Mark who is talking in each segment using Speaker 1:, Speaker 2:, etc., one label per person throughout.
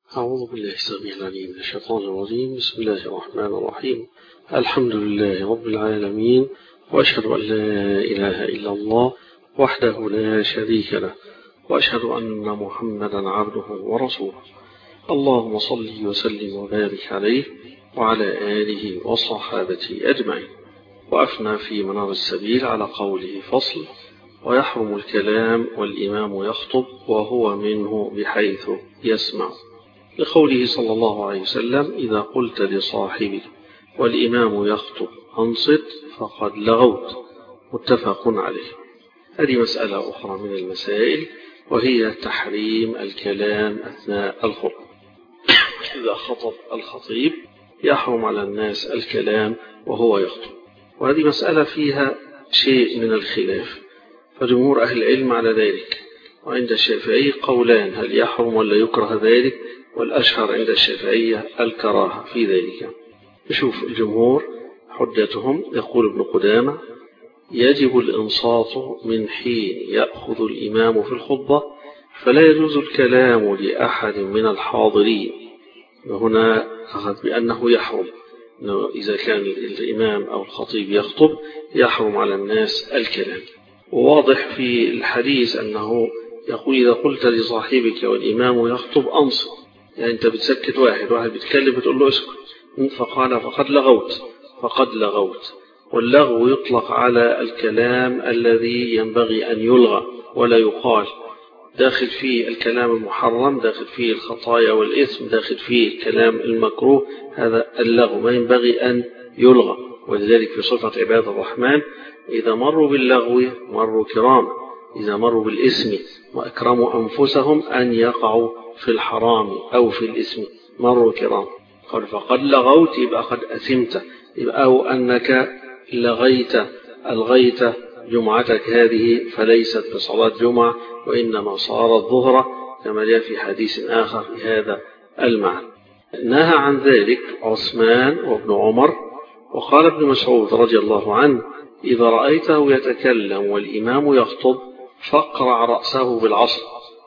Speaker 1: أعوذ بالله السميع العليم من الشيطان الرجيم. بسم الله الرحمن الرحيم. الحمد لله رب العالمين، وأشهد أن لا إله إلا الله وحده لا شريك له، وأشهد أن محمدا عبده ورسوله. اللهم صل وسلم وبارك عليه وعلى آله وصحابته أجمعين. وأفنى في منار السبيل على قوله فصل: ويحرم الكلام والإمام يخطب وهو منه بحيث يسمع، لقوله صلى الله عليه وسلم: إذا قلت لصاحبك والإمام يخطب أنصت فقد لغوت. متفق عليه. هذه مسألة أخرى من المسائل، وهي تحريم الكلام أثناء الخطبة. إذا خطب الخطيب يحرم على الناس الكلام وهو يخطب، وهذه مسألة فيها شيء من الخلاف، فجمهور أهل العلم على ذلك. وعند الشافعي قولان: هل يحرم ولا يكره ذلك؟ والأشهر عند الشافعية الكراهة في ذلك. نشوف الجمهور حجتهم. يقول ابن قدامة: يجب الإنصات من حين يأخذ الإمام في الخطبة، فلا يجوز الكلام لأحد من الحاضرين. وهنا أخذ بأنه يحرم، إذا كان الإمام أو الخطيب يخطب يحرم على الناس الكلام. وواضح في الحديث أنه يقول: إذا قلت لصاحبك والإمام يخطب أنصت، يعني أنت بتسكت واحد بيتكلم بتقول له اسكت، فقال فقد لغوت. واللغو يطلق على الكلام الذي ينبغي أن يلغى ولا يقال، داخل فيه الكلام المحرم، داخل فيه الخطايا والإثم، داخل فيه الكلام المكروه. هذا اللغو ما ينبغي أن يلغى. ولذلك في صفة عباد الرحمن: إذا مروا باللغو مروا كرام، إذا مروا بالإثم وأكرموا أنفسهم أن يقعوا في الحرام أو في الإثم مروا كرام. قال فقد لغوت، يبقى قد أثمت، يبقى أو أنك ألغيت جمعتك هذه، فليست بصلاة جمعة وإنما صارت ظهرة، كما جاء في حديث آخر في هذا المعنى. نهى عن ذلك عثمان وابن عمر. وقال ابن مسعود رضي الله عنه: إذا رأيته يتكلم والإمام يخطب فاقرع رأسه بالعصا.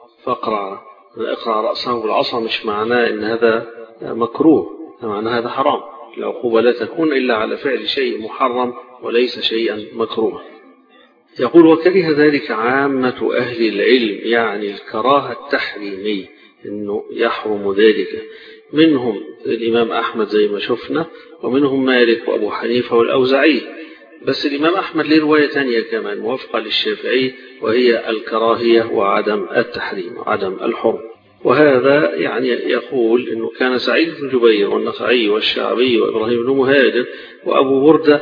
Speaker 1: اقرع رأسه بالعصا مش معناه إن هذا مكروه، معناه هذا حرام. العقوبة لا تكون إلا على فعل شيء محرم وليس شيئا مكروه. يقول: وكره ذلك عامة أهل العلم، يعني الكراهة التحريمية، إنه يحرم ذلك. منهم الإمام أحمد زي ما شفنا، ومنهم مالك وأبو حنيفة والأوزاعي. بس الإمام أحمد له رواية ثانية كمان موافقة للشافعي، وهي الكراهية وعدم التحريم وعدم الحرم. وهذا يعني يقول إنه كان سعيد بن جبير والنخعي والشعبي وإبراهيم بن مهاجر وأبو بردة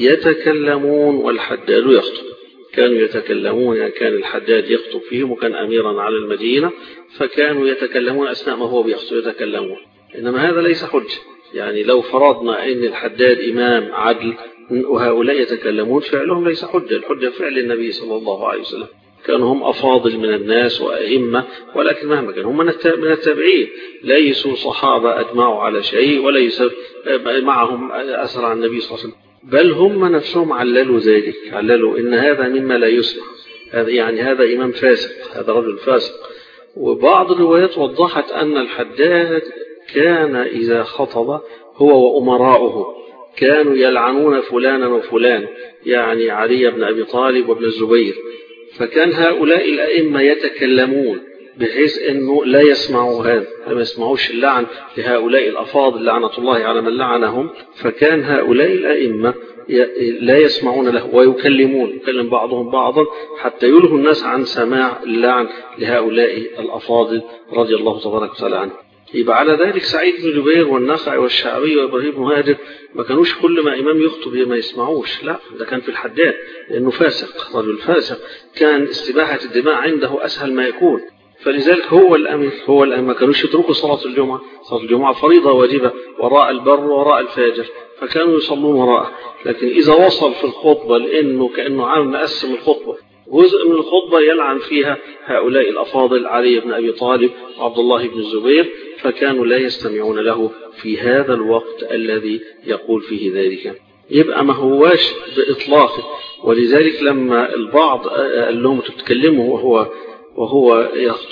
Speaker 1: يتكلمون والحداد يخطب. كانوا يتكلمون، يعني كان الحداد يخطب فيهم، وكان أميرا على المدينة، فكانوا يتكلمون أثناء ما هو بيخطب يتكلمون. إنما هذا ليس حجة، يعني لو فرضنا أن الحداد إمام عدل وهؤلاء يتكلمون، فعلهم ليس حجة. الحجة فعل النبي صلى الله عليه وسلم، كانوا هم أفاضل من الناس وأئمة، ولكن مهما كان هم من التابعين، ليسوا صحابة أجمعوا على شيء، وليس معهم أثر عن النبي صلى الله عليه وسلم، بل هم نفسهم عللوا ذلك، عللوا إن هذا مما لا يسمع، هذا إمام فاسق، هذا رجل فاسق. وبعض الروايات وضحت أن الحداد كان إذا خطب هو وأمراؤه كانوا يلعنون فلانا وفلان، يعني علي بن أبي طالب وابن الزبير. فكان هؤلاء الأئمة يتكلمون بحيث أنه لا يسمعوا هذا، ما يسمعوش اللعن لهؤلاء الأفاضل لعنة الله على من لعنهم. فكان هؤلاء الأئمة لا يسمعون له ويكلم بعضهم بعضا حتى يلهوا الناس عن سماع اللعن لهؤلاء الأفاضل رضي الله تبارك وتعالى عنهم. يبقى على ذلك سعيد بن جبير والنخعي والشعبي وإبراهيم بن مهاجر ما كانوش كل ما إمام يخطب ما يسمعوش، لا، ده كان في الحداد، لأنه فاسق، رجل فاسق، كان استباحة الدماء عنده أسهل ما يكون. فلذلك هو الأمر ما كانوش يتركوا صلاة الجمعة فريضة واجبة وراء البر وراء الفاجر، فكانوا يصلون وراءه. لكن إذا وصل في الخطبة لأنه كأنه عام مقسم الخطبة، جزء من الخطبة يلعن فيها هؤلاء الأفاضل علي بن أبي طالب وعبد الله بن الزبير، فكانوا لا يستمعون له في هذا الوقت الذي يقول فيه ذلك. يبقى ما هواش بإطلاقه. ولذلك لما البعض قال لهم تتكلموا وهو يخطب،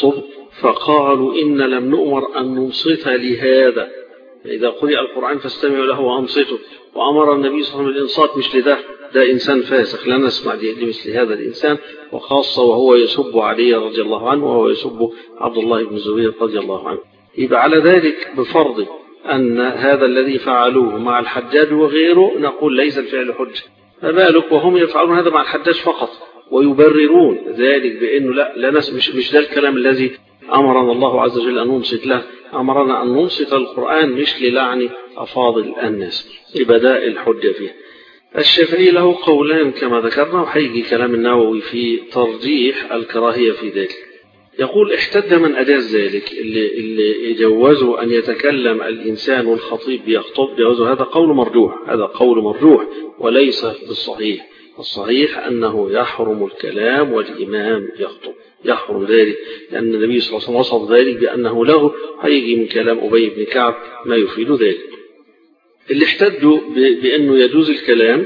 Speaker 1: فقالوا إن لم نؤمر أن ننصت لهذا، إذا قرئ القرآن فاستمعوا له وأنصتوا، وأمر النبي صلى الله عليه وسلم بالإنصات مش لده، ده إنسان فاسق لا نسمع لمثل هذا الإنسان، وخاصة وهو يسب علي رضي الله عنه وهو يسب عبد الله بن الزبير رضي الله عنه. يبقى على ذلك بفرض أن هذا الذي فعلوه مع الحجاج وغيره نقول ليس الفعل حجة، فبالك وهم يفعلون هذا مع الحجاج فقط ويبررون ذلك بأنه لا مش ده الكلام الذي أمرنا الله عز وجل أن ننصت له، أمرنا أن ننصت القرآن مش للعن أفاضل الناس. يبقى ده الحجة فيه. الشافعي له قولان كما ذكرنا، وحيجي كلام النووي في ترجيح الكراهية في ذلك. يقول احتج من أجاز ذلك، اللي جوزوا أن يتكلم الإنسان والخطيب يخطب جوزوا، هذا قول مرجوح، هذا قول مرجوح وليس بالصحيح. الصحيح أنه يحرم الكلام والإمام يخطب، يحرم ذلك، لأن النبي صلى الله عليه وسلم وصف ذلك بأنه له، هيجي من كلام أبي بن كعب ما يفيد ذلك. اللي احتجوا بأنه يجوز الكلام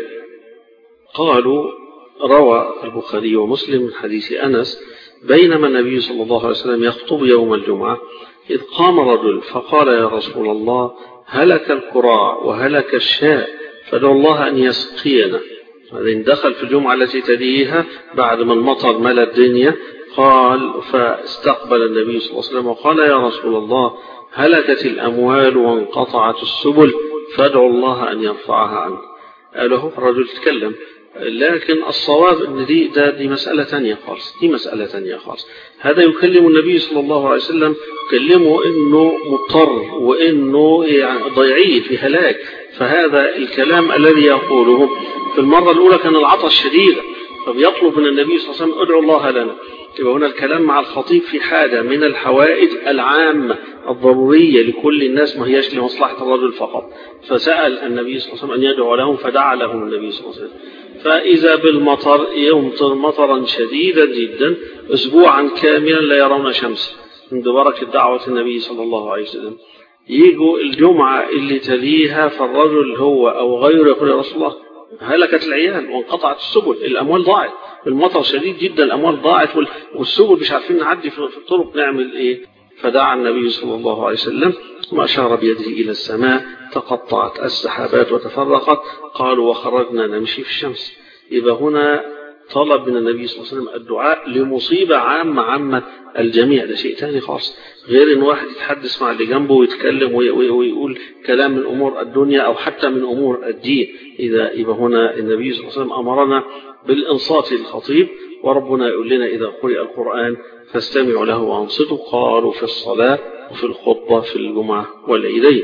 Speaker 1: قالوا روى البخاري ومسلم من حديث أنس بينما النبي صلى الله عليه وسلم يخطب يوم الجمعة إذ قام رجل فقال يا رسول الله هلك الكراع وهلك الشاء فادعوا الله أن يسقينا. بعدين دخل في الجمعة التي تليها بعد ما المطر ملأ الدنيا، قال فاستقبل النبي صلى الله عليه وسلم وقال يا رسول الله هلكت الأموال وانقطعت السبل فادعوا الله أن يرفعها عنه. قاله الرجل تكلم، لكن الصواب ان دي مسألة تانية خالص، دي مسألة تانية خالص. هذا يكلم النبي صلى الله عليه وسلم، يكلمه انه مضطر وانه يعني ضيعيه في هلاك، فهذا الكلام الذي يقوله في المرة الاولى كان العطش شديد، فبيطلب من النبي صلى الله عليه وسلم ادعوا الله لنا. يبقى هنا الكلام مع الخطيب في حاجة من الحوائج العامة الضرورية لكل الناس، ما هيش لمصلحة الرجل فقط، فسأل النبي صلى الله عليه وسلم أن يدعو لهم فدعا لهم النبي صلى الله عليه وسلم. فإذا بالمطر يمطر مطرا شديدا جدا أسبوعا كاملا لا يرون شمس من بركة دعوة النبي صلى الله عليه وسلم. يجوا الجمعة اللي تليها فالرجل هو أو غيره يقول يا رسول الله هلكت العيال وانقطعت السبل، الأموال ضاعت، المطر شديد جدا الأموال ضاعت والسبل مش عارفين نعدي في الطرق نعمل إيه؟ فدعا النبي صلى الله عليه وسلم وأشار بيده إلى السماء تقطعت السحابات وتفرقت، قالوا وخرجنا نمشي في الشمس. يبقى هنا طلب من النبي صلى الله عليه وسلم الدعاء لمصيبة عامة الجميع، ده شيء تاني خالص، غير ان واحد يتحدث مع اللي جنبه ويتكلم ويقول كلام من امور الدنيا او حتى من امور الدين. يبقى هنا النبي صلى الله عليه وسلم امرنا بالانصات للخطيب، وربنا يقول لنا اذا قرئ القرآن فاستمعوا له وانصتوا، قالوا في الصلاة وفي الخطبة في الجمعة والعيدين.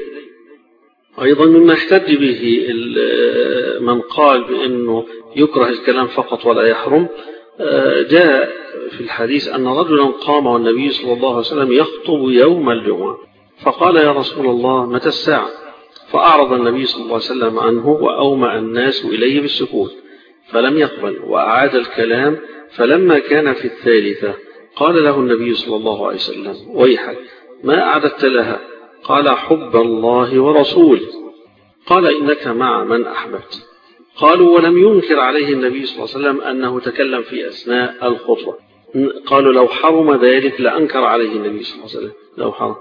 Speaker 1: أيضا مما احتج به من قال بأنه يكره الكلام فقط ولا يحرم، جاء في الحديث أن رجلا قام والنبي صلى الله عليه وسلم يخطب يوم الجمعة فقال يا رسول الله متى الساعة؟ فأعرض النبي صلى الله عليه وسلم عنه وأومأ الناس إليه بالسكوت فلم يقبل وأعاد الكلام، فلما كان في الثالثة قال له النبي صلى الله عليه وسلم ويحك ما أعددت لها؟ قال حب الله ورسوله. قال إنك مع من أحببت. قالوا ولم ينكر عليه النبي صلى الله عليه وسلم أنه تكلم في أثناء الخطبة. قالوا لو حرم ذلك لأنكر عليه النبي صلى الله عليه وسلم لو حرم.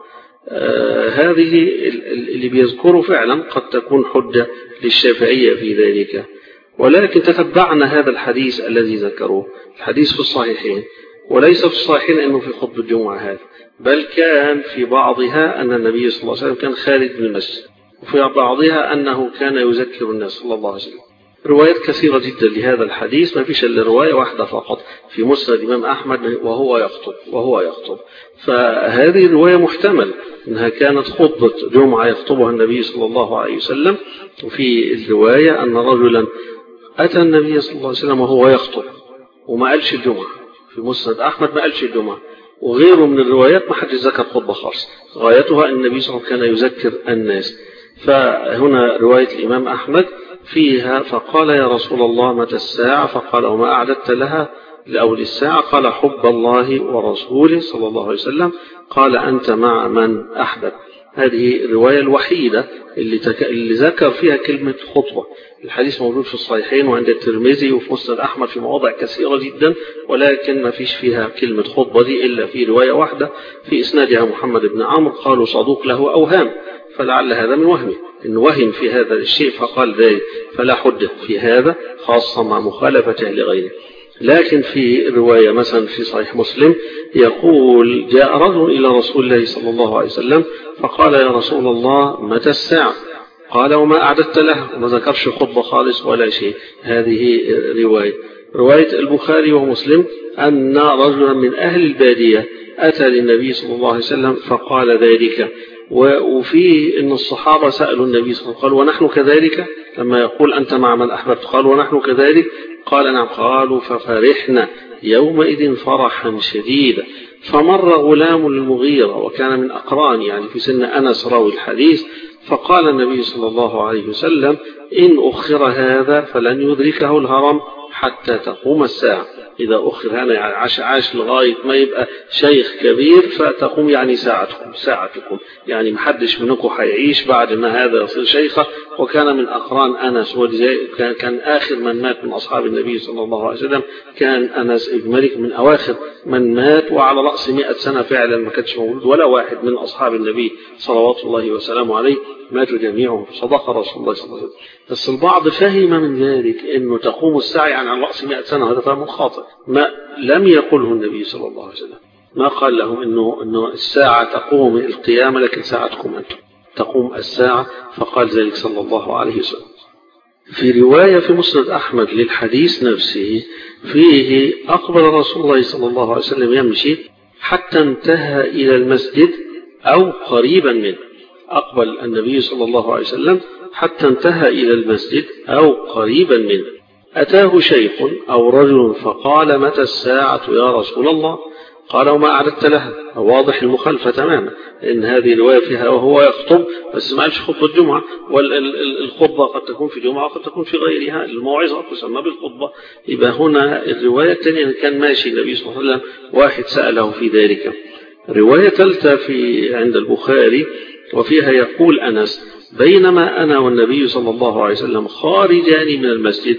Speaker 1: هذه اللي بيذكره فعلا قد تكون حجة للشافعية في ذلك، ولكن تتبعنا هذا الحديث الذي ذكروه، الحديث في الصحيحين، وليس في الصحيحين أنه في خطبة الجمعة هذا، بل كان في بعضها أن النبي صلى الله عليه وسلم كان خارج من المسجد، وفي بعضها أنه كان يذكر الناس صلى الله عليه وسلم. روايات كثيرة جدا لهذا الحديث، ما فيش إلا رواية واحدة فقط في مسند الإمام أحمد وهو يخطب. فهذه الرواية محتمل أنها كانت خطبة جمعة يخطبها النبي صلى الله عليه وسلم، وفي الرواية أن رجلا أتى النبي صلى الله عليه وسلم وهو يخطب وما قالش الجمعة، في مسند أحمد ما قالش الجمعة، وغيره من الروايات ما حد ذكر خطبة خاصة، غايتها أن النبي صلى الله عليه وسلم كان يذكر الناس. فهنا رواية الإمام أحمد فيها فقال يا رسول الله متى الساعة؟ فقال وما أعددت لها لأول الساعة؟ قال حب الله ورسوله صلى الله عليه وسلم. قال أنت مع من أحبب. هذه الرواية الوحيدة اللي ذكر فيها كلمة خطبة. الحديث موجود في الصحيحين وعند الترمذي وفي مسند أحمد في مواضع كثيرة جدا، ولكن ما فيش فيها كلمة خطبة دي إلا في رواية واحدة في إسنادها محمد بن عمرو قالوا صدوق له أوهام، فلعل هذا من وهمه إن وهم في هذا الشيء فقال ذلك، فلا حجة في هذا خاصة مع مخالفته لغيره. لكن في رواية مثلا في صحيح مسلم يقول جاء رجل إلى رسول الله صلى الله عليه وسلم فقال يا رسول الله متى الساعة؟ قال وما أعددت له؟ وما ذكرش خطبة خالص ولا شيء. هذه رواية البخاري ومسلم أن رجلا من أهل البادية أتى للنبي صلى الله عليه وسلم فقال ذلك، وفي أن الصحابة سألوا النبي صلى الله عليه وسلم قالوا ونحن كذلك، لما يقول أنت مع من أحببت قال ونحن كذلك، قال نعم. قالوا ففرحنا يومئذ فرحا شديدا. فمر غلام المغيرة وكان من أقران يعني في سن أنس راوي الحديث، فقال النبي صلى الله عليه وسلم إن أخر هذا فلن يدركه الهرم حتى تقوم الساعة. إذا أخر هذا يعني عاش لغاية ما يبقى شيخ كبير فتقوم يعني ساعتكم يعني محدش منكم حيعيش بعد ما هذا يصير شيخة. وكان من أقران أنس، كان آخر من مات من أصحاب النبي صلى الله عليه وسلم كان أنس بن مالك من أواخر من مات، وعلى رأس 100 سنة فعلا ما كانش موجود ولا واحد من أصحاب النبي صلوات الله وسلامه عليه، ماتوا جميعهم. صدق رسول الله صلى الله عليه وسلم. بس البعض فهم من ذلك أنه تقوم الساعة يعني على رأس 100 سنة، هذا فهم خاطئ. ما لم يقله النبي صلى الله عليه وسلم، ما قال لهم أنه الساعة تقوم القيامة لكن ساعتكم أنتم تقوم الساعة، فقال ذلك صلى الله عليه وسلم. في رواية في مسند أحمد للحديث نفسه فيه أقبل رسول الله صلى الله عليه وسلم يمشي حتى انتهى إلى المسجد أو قريبا منه. أقبل النبي صلى الله عليه وسلم حتى انتهى إلى المسجد أو قريبا منه. أتاه شيخ أو رجل فقال متى الساعة يا رسول الله؟ قال وما أعددت لها؟ واضح المخالفة تماما، إن هذه الرواية فيها وهو يخطب بس ما قالش خطبة الجمعة، والخطبة قد تكون في جمعة وقد تكون في غيرها، الموعظة تسمى بالخطبة. يبقى هنا الرواية الثانية كان ماشي النبي صلى الله عليه وسلم واحد سأله في ذلك. رواية ثالثة في عند البخاري وفيها يقول أنس بينما أنا والنبي صلى الله عليه وسلم خارجان من المسجد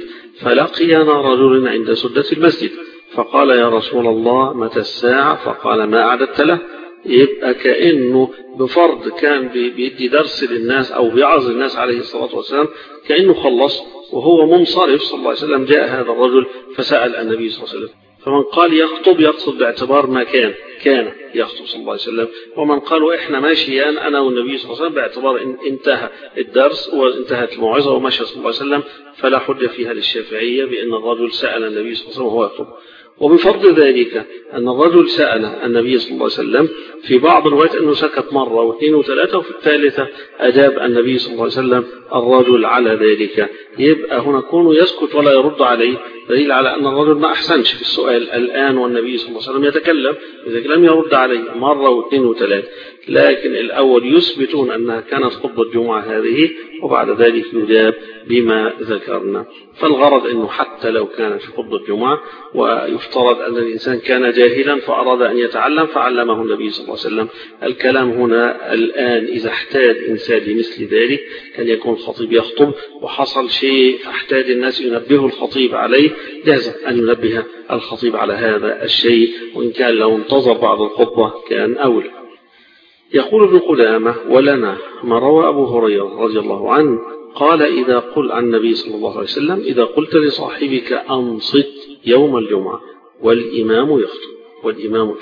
Speaker 1: فلقينا رجل عند سدة المسجد فقال يا رسول الله متى الساعة؟ فقال ما أعددت له. يبقى كأنه بفرض كان بيدي درس للناس أو بيعظ الناس عليه الصلاة والسلام، كأنه خلص وهو منصرف صلى الله عليه وسلم جاء هذا الرجل فسأل النبي صلى الله عليه وسلم. فمن قال يخطب يقصد باعتبار ما كان يخطب صلى الله عليه وسلم، ومن قالوا إحنا ماشيان أنا والنبي صلى الله عليه وسلم باعتبار إن انتهى الدرس وانتهت الموعظة ومشى صلى الله عليه وسلم، فلا حجة فيها للشافعية بأن الرجل سأل النبي صلى الله عليه وسلم وهو يخطب. وبفضل ذلك أن الرجل سأل النبي صلى الله عليه وسلم في بعض الروايات أنه سكت مرة واثنين وثلاثة، وفي الثالثة أجاب النبي صلى الله عليه وسلم الرجل على ذلك. يبقى هنا كونه يسكت ولا يرد عليه دليل على أن الرجل ما أحسنش في السؤال الآن والنبي صلى الله عليه وسلم يتكلم، إذا لم يرد عليه مرة واثنين وثلاثة. لكن الأول يثبتون أنها كانت خطبة الجمعة هذه، وبعد ذلك يجاب بما ذكرنا. فالغرض أنه حتى لو كانت في خطبة الجمعة ويفترض أن الإنسان كان جاهلا فأراد أن يتعلم فعلمه النبي صلى الله عليه وسلم. الكلام هنا الآن إذا احتاج إنسان لمثل ذلك كان يكون الخطيب يخطب وحصل شيء فاحتاج الناس ينبه الخطيب عليه، لازم أن ينبه الخطيب على هذا الشيء، وإن كان لو انتظر بعد الخطبة كان أولى. يقول ابن قدامة ولنا ما روى أبو هريرة رضي الله عنه قال إذا قل عن النبي صلى الله عليه وسلم إذا قلت لصاحبك أنصت يوم الجمعة والإمام يخطب والإمام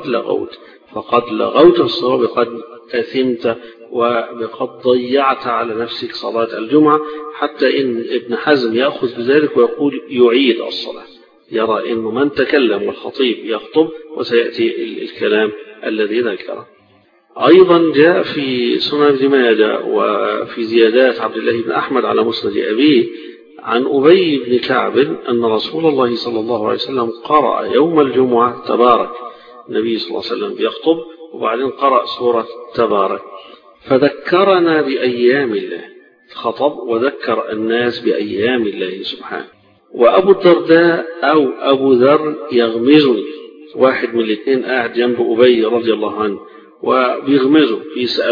Speaker 1: فقد لغوت الصواب، قد أثمت وقد ضيعت على نفسك صلاة الجمعة. حتى إن ابن حزم يأخذ بذلك ويقول يعيد الصلاة، يرى إنه من تكلم والخطيب يخطب وسيأتي الكلام الذي ذكره. أيضا جاء في سنن ابن ماجه وفي زيادات عبد الله بن أحمد على مسند أبيه عن أبي بن كعب أن رسول الله صلى الله عليه وسلم قرأ يوم الجمعة تبارك، النبي صلى الله عليه وسلم يخطب وبعدين قرأ سورة تبارك فذكرنا بأيام الله، خطب وذكر الناس بأيام الله سبحانه. وأبو الدرداء أو أبو ذر يغمزني، واحد من الاثنين قاعد جنب أبي رضي الله عنه وبيغمزه يسأله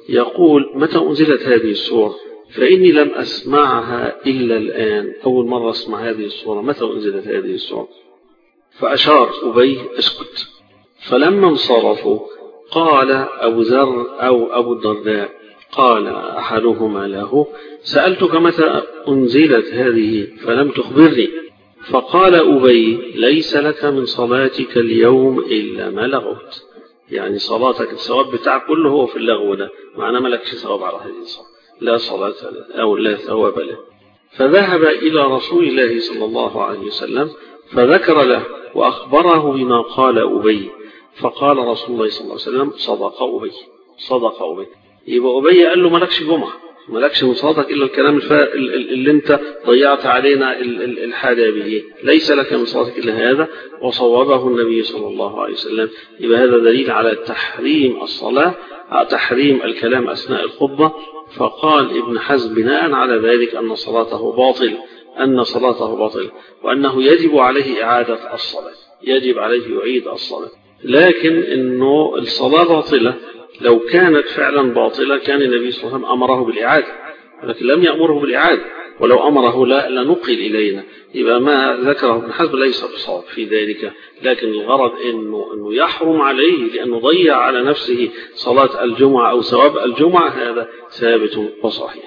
Speaker 1: يقول متى أنزلت هذه السورة؟ فإني لم أسمعها إلا الآن، أول مرة أسمع هذه السورة، متى أنزلت هذه السورة؟ فأشار أبي اسكت. فلما انصرفوا قال أبو ذر أو أبو الدرداء قال أحدهما له سألتك متى أنزلت هذه فلم تخبرني، فقال أبي ليس لك من صلاتك اليوم إلا ما لغوت، يعني صلاتك الثواب بتاعك كله هو في اللغو ده، معناه ما لكش ثواب على هذه الصلاة، لا صلاة أو لا ثواب له. فذهب إلى رسول الله صلى الله عليه وسلم فذكر له وأخبره بما قال أبي، فقال رسول الله صلى الله عليه وسلم صدق أبي، صدق أبي. يبقى أبي قال له مالكش جمعة، مالكش من صلاتك إلا الكلام اللي انت ضيعت علينا الحاجة به، ليس لك من صلاتك إلا هذا، وصوبه النبي صلى الله عليه وسلم. يبقى هذا دليل على تحريم الصلاة، تحريم الكلام أثناء الخطبة. فقال ابن حزم بناء على ذلك أن صلاته باطل، أن صلاته باطل، وأنه يجب عليه إعادة الصلاة، يجب عليه يعيد الصلاة. لكن إنه الصلاة باطلة لو كانت فعلا باطلة كان النبي صلى الله عليه وسلم أمره بالإعادة، ولكن لم يأمره بالإعادة، ولو أمره لنقل إلينا. يبقى ما ذكره ابن حزم ليس بصواب في ذلك، لكن الغرض إنه يحرم عليه لأنه ضيع على نفسه صلاة الجمعة أو ثواب الجمعة، هذا ثابت وصحيح.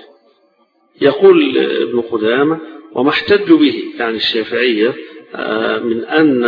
Speaker 1: يقول ابن قدامة وما احتجوا به يعني الشافعية من أن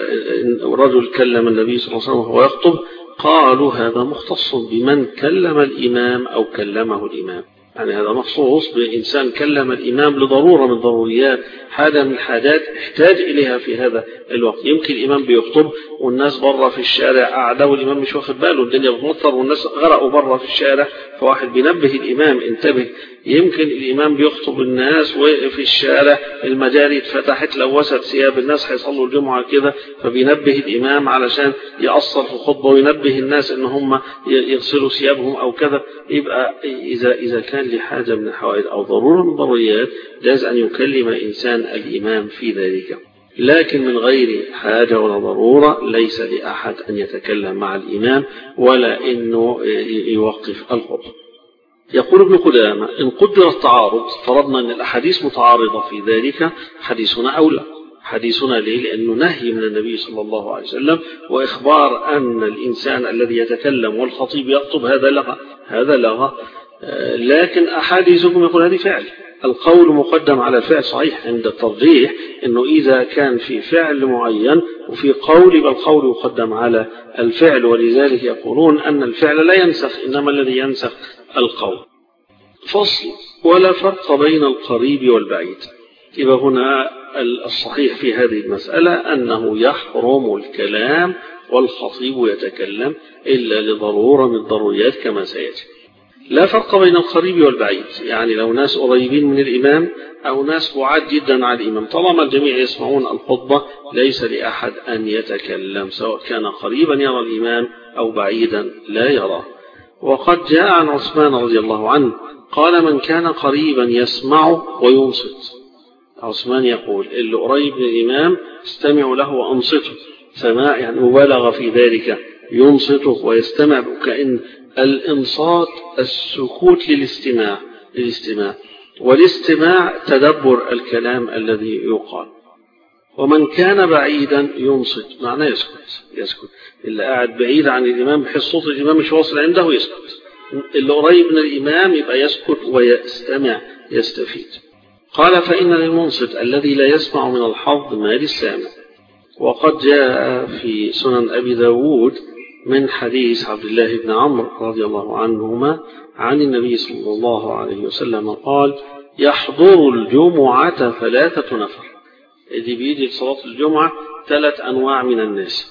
Speaker 1: رجل كلم النبي صلى الله عليه وسلم وهو يخطب، قالوا هذا مختص بمن كلم الإمام أو كلمه الإمام، يعني هذا مخصوص بإنسان كلم الإمام لضرورة من ضروريات، حاجة من الحاجات احتاج إليها في هذا الوقت. يمكن الإمام بيخطب والناس برا في الشارع قاعدة والإمام مش واخد باله، الدنيا بتمطر والناس غرقوا برا في الشارع، فواحد بينبه الإمام انتبه. يمكن الإمام بيخطب الناس وفي الشارع المجاري اتفتحت لوثت ثياب الناس هيصلوا الجمعة كده، فبينبه الإمام علشان يأثر في الخطبة وينبه الناس إن هم يغسلوا ثيابهم أو كذا. يبقى إذا كان لحاجة من الحوائج أو ضرورة من الضروريات جاز أن يكلم إنسان الإمام في ذلك، لكن من غير حاجة ولا ضرورة ليس لأحد أن يتكلم مع الإمام ولا إنه يوقف الخطبة. يقول ابن قدامة إن قدر التعارض، فرضنا أن الأحاديث متعارضة في ذلك، حديثنا أولى. حديثنا ليه؟ لأنه نهي من النبي صلى الله عليه وسلم وإخبار أن الإنسان الذي يتكلم والخطيب يخطب هذا لغة. لكن أحاديثكم يقول هذه فعل، القول مقدم على الفعل، صحيح عند الترجيح أنه إذا كان في فعل معين وفي قول بالقول يقدم على الفعل، ولذلك يقولون أن الفعل لا ينسخ، إنما الذي ينسخ القول. فصل ولا فرق بين القريب والبعيد. يبقى هنا الصحيح في هذه المسألة أنه يحرم الكلام والخطيب يتكلم إلا لضرورة من الضروريات كما سيأتي. لا فرق بين القريب والبعيد، يعني لو ناس قريبين من الإمام أو ناس بعاد جدا عن الإمام، طالما الجميع يسمعون الخطبة ليس لأحد أن يتكلم، سواء كان قريبا يرى الإمام أو بعيدا لا يراه. وقد جاء عن عثمان رضي الله عنه قال من كان قريبا يسمع وينصت. عثمان يقول اللي قريب من الإمام استمعوا له وأنصتوا، سماع يعني مبالغة في ذلك، ينصته ويستمع، كأن الإنصات السكوت للاستماع، والاستماع تدبر الكلام الذي يقال. ومن كان بعيدا ينصت، معناه يسكت. اللي قاعد بعيد عن الإمام بحيث صوت الإمام مش واصل عنده يسكت، اللي قريب من الإمام يبقى يسكت ويستمع يستفيد. قال فإن للمنصت الذي لا يسمع من الحظ ما للسامع. وقد جاء في سنن أبي داود من حديث عبد الله بن عمرو رضي الله عنهما عن النبي صلى الله عليه وسلم قال يحضر الجمعة 3 نفر. دي بيجي صلاة الجمعة 3 أنواع من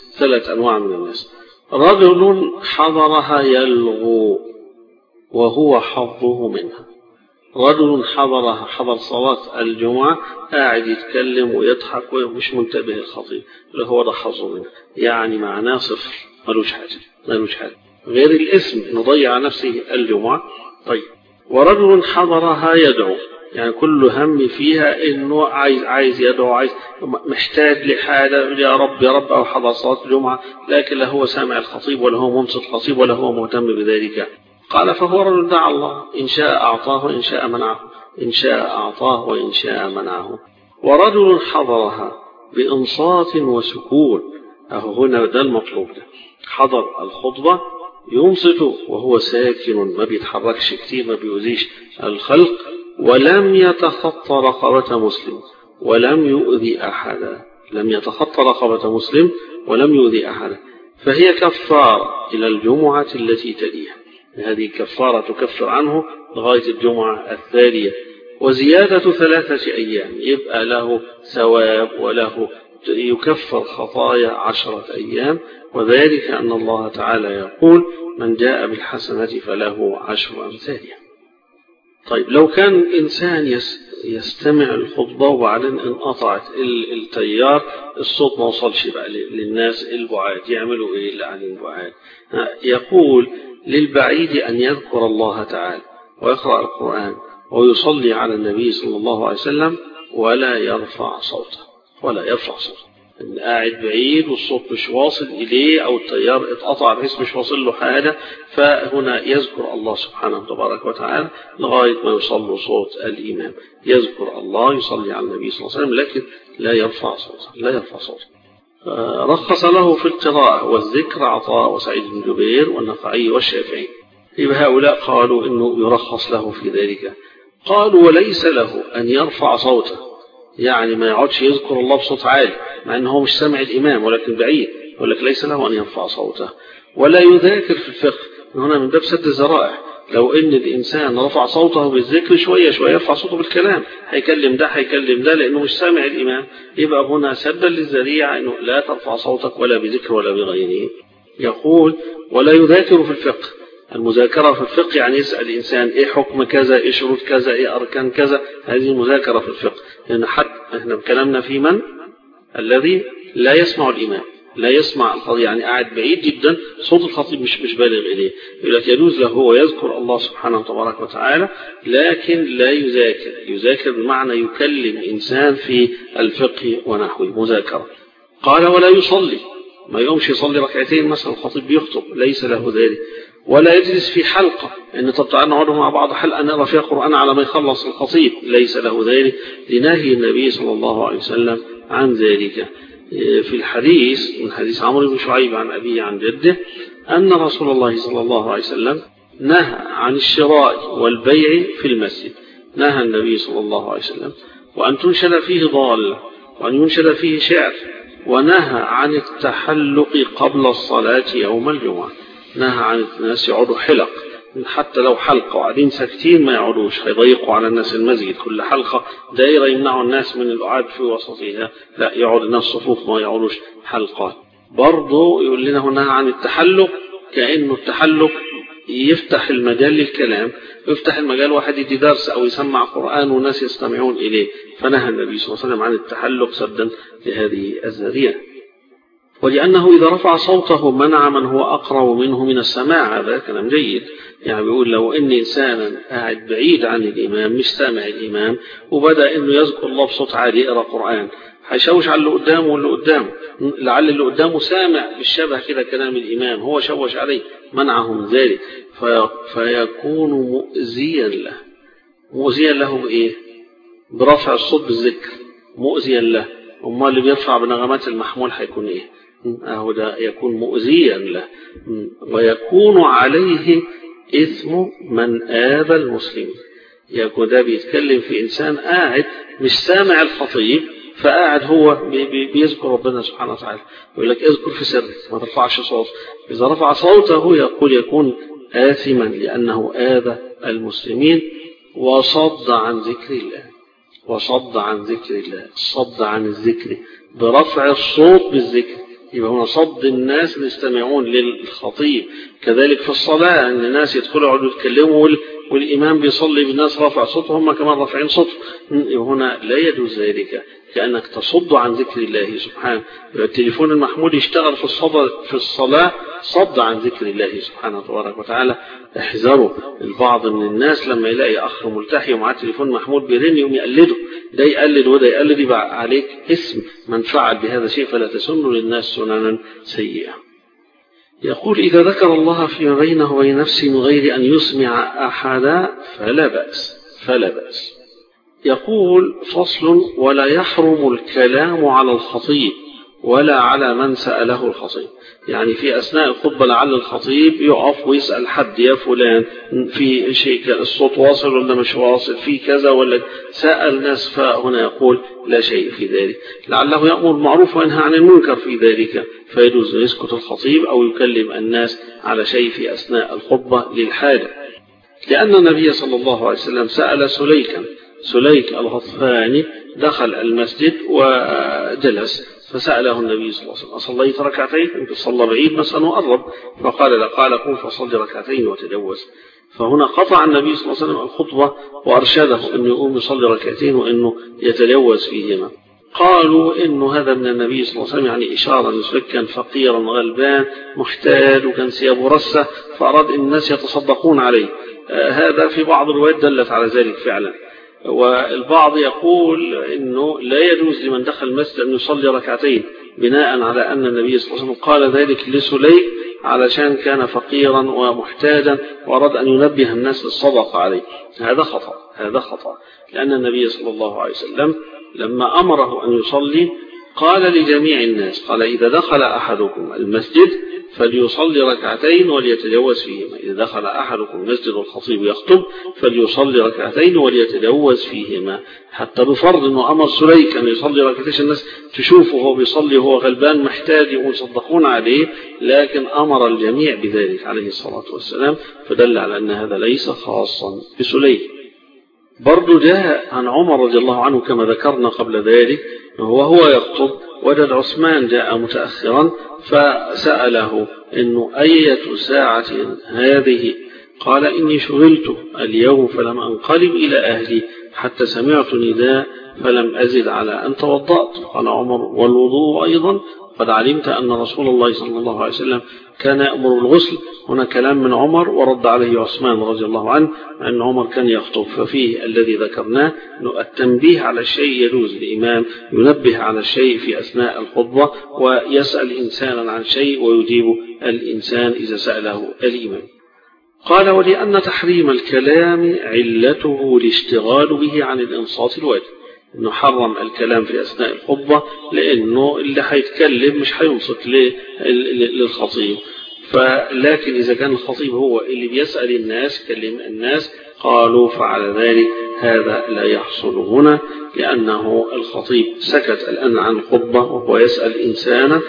Speaker 1: الناس. رجل حضرها يلغو وهو حظه منها، رجل حضر صلاة الجمعة قاعد يتكلم ويضحك ومش منتبه الخطيب، اللي هو ده حظه منها، يعني معناه صفر، ملوش حاجة غير الاسم انه ضيع نفسه الجمعة. طيب ورجل حضرها يدعو، يعني كل هم فيها انه عايز يدعو، عايز محتاج لحاجة، يا رب او حضر صلاة الجمعة لكن لا هو سامع الخطيب ولا هو منصت الخطيب ولا هو مهتم بذلك. قال فهو رجل دعا الله، إن شاء أعطاه وإن شاء منعه، إن شاء أعطاه وإن شاء منعه. ورجل حضرها بإنصات وسكون، هنا ده المطلوب، ده حضر الخطبة ينصت وهو ساكن، ما بيتحركش كتير، ما بيؤذيش الخلق، ولم يتخطى رقبة مسلم ولم يؤذي أحدا، لم يتخطى رقبة مسلم ولم يؤذي أحدا، فهي كفارة إلى الجمعة التي تليها، هذه كفارة تكفر عنه لغاية الجمعة التالية، وزيادة 3 أيام يبقى له ثواب وله يكفر خطايا 10 أيام، وذلك أن الله تعالى يقول من جاء بالحسنة فله 10 أمثالها. طيب لو كان إنسان يستمع الخطبة وبعدين انقطعت التيار، الصوت ما وصلش بقى للناس البعاد، يعملوا إيه اللي عن البعاد؟ يقول للبعيد أن يذكر الله تعالى ويقرأ القرآن ويصلي على النبي صلى الله عليه وسلم ولا يرفع صوته، ولا يرفع صوته. إن قاعد بعيد والصوت مش واصل إليه أو التيار اتقطع بحيث مش واصل له حاجة، فهنا يذكر الله سبحانه تبارك وتعالى لغاية ما يوصل له صوت الإمام، يذكر الله يصلي على النبي صلى الله عليه وسلم لكن لا يرفع صوته، لا يرفع صوته. رخص له في القراءة والذكر عطاء وسعيد بن جبير والنخعي والشافعي، هؤلاء قالوا إنه يرخص له في ذلك. قالوا وليس له أن يرفع صوته، يعني ما يقعدش يذكر الله بصوت عالي مع أنه مش سامع الإمام ولكن بعيد، يقول لك ليس له أن يرفع صوته. ولا يذاكر في الفقه، هنا من باب سد الذرائع، لو ان الانسان رفع صوته بالذكر شويه شويه يرفع صوته بالكلام، هيكلم ده هيكلم ده لانه مش سامع الامام، يبقى هنا سدا للذريعه انه لا ترفع صوتك ولا بذكر ولا بغيره. يقول ولا يذاكر في الفقه، المذاكره في الفقه يعني يسال الانسان ايه حكم كذا، ايه شروط كذا، ايه اركان كذا، هذه مذاكره في الفقه. لان حتى احنا كلامنا في من الذي لا يسمع الامام، لا يسمع الخطيب، يعني قاعد بعيد جدا صوت الخطيب مش بالغ إليه، يقول لك يجوز له هو يذكر الله سبحانه تبارك وتعالى لكن لا يذاكر. يذاكر بمعنى يكلم إنسان في الفقه ونحوه مذاكرة. قال ولا يصلي، ما يقومش يصلي ركعتين مثلا الخطيب بيخطب، ليس له ذلك. ولا يجلس في حلقة، إن طب تعالوا نقعدوا مع بعض حلقة نقرأ فيها قرآن على ما يخلص الخطيب، ليس له ذلك لنهي النبي صلى الله عليه وسلم عن ذلك. في الحديث من حديث عمرو بن شعيب عن أبيه عن جده أن رسول الله صلى الله عليه وسلم نهى عن الشراء والبيع في المسجد، نهى النبي صلى الله عليه وسلم وأن تنشد فيه ضالة وأن ينشد فيه شعر، ونهى عن التحلق قبل الصلاة يوم الجمعة، نهى عن الناس يقعدوا حلق، حتى لو حلقة وقاعدين ساكتين ما يقعدوش، هيضيقوا على الناس المسجد، كل حلقة دائرة يمنعوا الناس من القعاد في وسطها، لا يقعد الناس صفوف ما يقعدوش حلقات. برضو يقول لنا هنا عن التحلق، كأنه التحلق يفتح المجال للكلام، يفتح المجال واحد يدي درس أو يسمع قرآن والناس يستمعون إليه، فنهى النبي صلى الله عليه وسلم عن التحلق سدا لهذه الذريعة. ولأنه إذا رفع صوته منع من هو أقرب منه من السماع، هذا كلام جيد. يعني بيقول لو إن إنسانا قاعد بعيد عن الإمام مش سامع الإمام وبدأ إنه يذكر الله بصوت عالي يقرأ قرآن، هيشوش على اللي قدامه واللي قدامه، لعل اللي قدامه سامع بالشبه كده كلام الإمام، هو شوش عليه، منعه من ذلك، فيكون مؤذيا له. مؤذيا له بإيه؟ برفع الصوت بالذكر، مؤذيا له. أما اللي بيرفع بنغمات المحمول هيكون إيه؟ أهو ده يكون مؤذيا له، ويكون عليه إثم من آذى المسلمين. يكون ده بيتكلم في إنسان قاعد مش سامع الخطيب، فقاعد هو بيذكر ربنا سبحانه وتعالى، يقول لك اذكر في سرك ما ترفعش صوت، إذا رفع صوته يقول يكون آثما لأنه آذى المسلمين وصد عن ذكر الله، وصد عن ذكر الله، صد عن الذكر برفع الصوت بالذكر، يبقى هنا صد الناس اللي يستمعون للخطيب. كذلك في الصلاة أن الناس يدخلوا يقعدوا يتكلموا والإمام بيصلي بالناس رافع صوتهم هم كمان رافعين صوتهم، هنا لا يجوز ذلك، كأنك تصد عن ذكر الله سبحانه. التليفون المحمول يشتغل في الصلاة صد عن ذكر الله سبحانه تبارك وتعالى. احذروا، البعض من الناس لما يلاقي أخ ملتحي ومعاه تليفون محمول بيرن يقوم يقلده، ده يقلد وده يقلد، يبقى عليك اسم من فعل بهذا الشيء، فلا تسنوا للناس سننا سيئة. يقول إذا ذكر الله فيما بينه وبين نفسه من غير أن يسمع أحدا فلا بأس. يقول فصل: ولا يحرم الكلام على الخطيب ولا على من سأله الخطيب. يعني في أثناء الخطبة لعل الخطيب يقف ويسأل حد: يا فلان في شيء، الصوت واصل ولا مش واصل، في كذا ولا، سأل ناس. فهنا يقول لا شيء في ذلك، لعله يأمر بالمعروف وينهى عن المنكر في ذلك، فيجوز يسكت الخطيب أو يكلم الناس على شيء في أثناء الخطبة للحاجة. لأن النبي صلى الله عليه وسلم سأل سليك الغطفاني، دخل المسجد وجلس، فسأله النبي صلى الله عليه وسلم: أصليت ركعتين؟ أنت صلى بعيد مثلا وقرب، فقال لا. قال: قم فصلي ركعتين وتجوز. فهنا قطع النبي صلى الله عليه وسلم الخطبة وأرشده أنه يقوم يصلي ركعتين وأنه يتجوز فيهما. قالوا إنه هذا من النبي صلى الله عليه وسلم، يعني إشارة أنه كان فقيرا غلبان محتاج وكان ثيابه رسة، فأراد أن الناس يتصدقون عليه. هذا في بعض الروايات دلت على ذلك فعلا. والبعض يقول إنه لا يجوز لمن دخل المسجد أن يصلي ركعتين، بناء على أن النبي صلى الله عليه وسلم قال ذلك لسليك علشان كان فقيرا ومحتاجا وأراد أن ينبه الناس للصدقة عليه. هذا خطأ، لأن النبي صلى الله عليه وسلم لما أمره أن يصلي قال لجميع الناس، قال: إذا دخل أحدكم المسجد فليصلي ركعتين وليتجوز فيهما. إذا دخل أحدكم المسجد والخطيب يخطب فليصلي ركعتين وليتجوز فيهما، حتى بفرض أنه أمر سليك أن يصلي ركعتين الناس تشوفه وهو بيصلي وهو غلبان محتاج ويصدقون عليه، لكن أمر الجميع بذلك عليه الصلاة والسلام، فدل على أن هذا ليس خاصا بسليك. برضو جاء عن عمر رضي الله عنه كما ذكرنا قبل ذلك، وهو يخطب وجد عثمان جاء متأخرا فسأله إنه أية ساعة هذه؟ قال: إني شغلت اليوم فلم أنقلب إلى أهلي حتى سمعت نداء فلم أزد على أن توضأت. قال عمر: والوضوء أيضا؟ قد علمت أن رسول الله صلى الله عليه وسلم كان يأمر بالغسل. هنا كلام من عمر ورد عليه عثمان رضي الله عنه أن عمر كان يخطب. ففيه الذي ذكرناه أنه التنبيه على الشيء يجوز، الإمام ينبه على الشيء في أثناء الخطبة ويسأل إنسانا عن شيء ويجيب الإنسان إذا سأله الإمام. قال: ولأن تحريم الكلام علته الاشتغال به عن الإنصات الواجب، إنه حرم الكلام في أثناء الخطبة لأنه اللي هيتكلم مش هينصت للخطيب. لكن إذا كان الخطيب هو اللي بيسأل الناس كلم الناس، قالوا فعلى ذلك هذا لا يحصل هنا، لأنه الخطيب سكت الآن عن الخطبة وهو يسأل إنسانا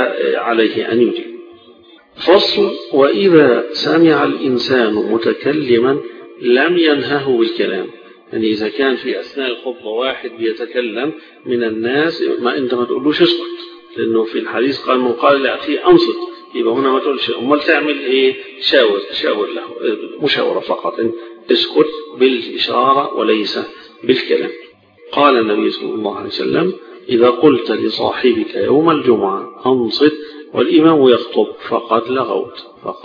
Speaker 1: فعليه أن يجيب. فصل: وإذا سمع الإنسان متكلما لم ينهه بالكلام. يعني إذا كان في أثناء الخطبة واحد بيتكلم من الناس، ما أنت ما تقولوش اسكت، لأنه في الحديث قال: من قال لأخيه أنصت، يبقى هنا ما تقولش. أمال تعمل إيه؟ شاور له، مشاورة فقط، اسكت بالإشارة وليس بالكلام. قال النبي صلى الله عليه وسلم: إذا قلت لصاحبك يوم الجمعة أنصت والإمام يخطب فقد لغوت.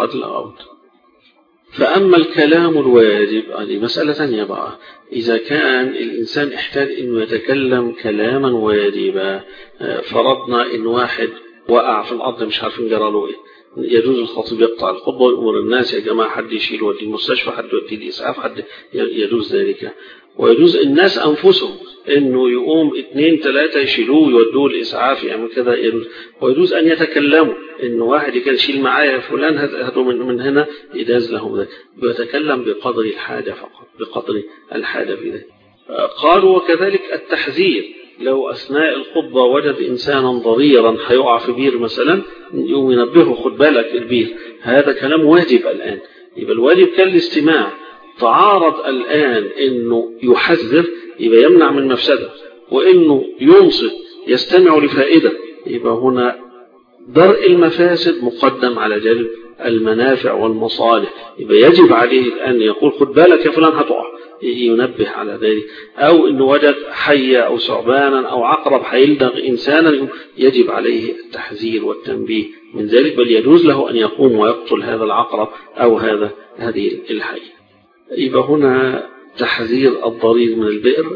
Speaker 1: فأما الكلام الواجب هذه مسألة ثانية بقى. إذا كان الإنسان احتاج أنه يتكلم كلاما واجبا، فرضنا أن واحد وقع في الأرض مش عارفين جرى له إيه، يجوز الخطيب يقطع الخطبة ويأمر الناس: يا جماعة حد يشيل ودي المستشفى، حد يودي الإسعاف، حد، يجوز ذلك. ويجوز الناس أنفسهم إنه يقوم 2 3 يشيلوه يودوه الإسعاف، يعني كذا. ويجوز أن يتكلموا إنه واحد كان يشيل معايا فلان هاتوا من هنا، يجاز له ذلك. يتكلم بقدر الحاجة فقط، بقدر الحاجة في ذلك. قالوا: وكذلك التحذير، لو أثناء الخطبة وجد إنسانا ضريرا هيقع في بير مثلا، يقوم ينبهه: خد بالك البير. هذا كلام واجب الآن، يبقى الواجب كان الاستماع. تعارض الآن إنه يحذر، يبقى يمنع من مفسدة، وإنه ينصت يستمع لفائدة، يبقى هنا درء المفاسد مقدم على جلب المنافع والمصالح. يبقى يجب عليه أن يقول: خد بالك يا فلان هتقع، ينبه على ذلك. أو إنه وجد حية أو ثعبانا أو عقرب هيلدغ إنسانا، يجب عليه التحذير والتنبيه من ذلك، بل يجوز له أن يقوم ويقتل هذا العقرب أو هذه الحية. يبقى هنا تحذير الضرير من البئر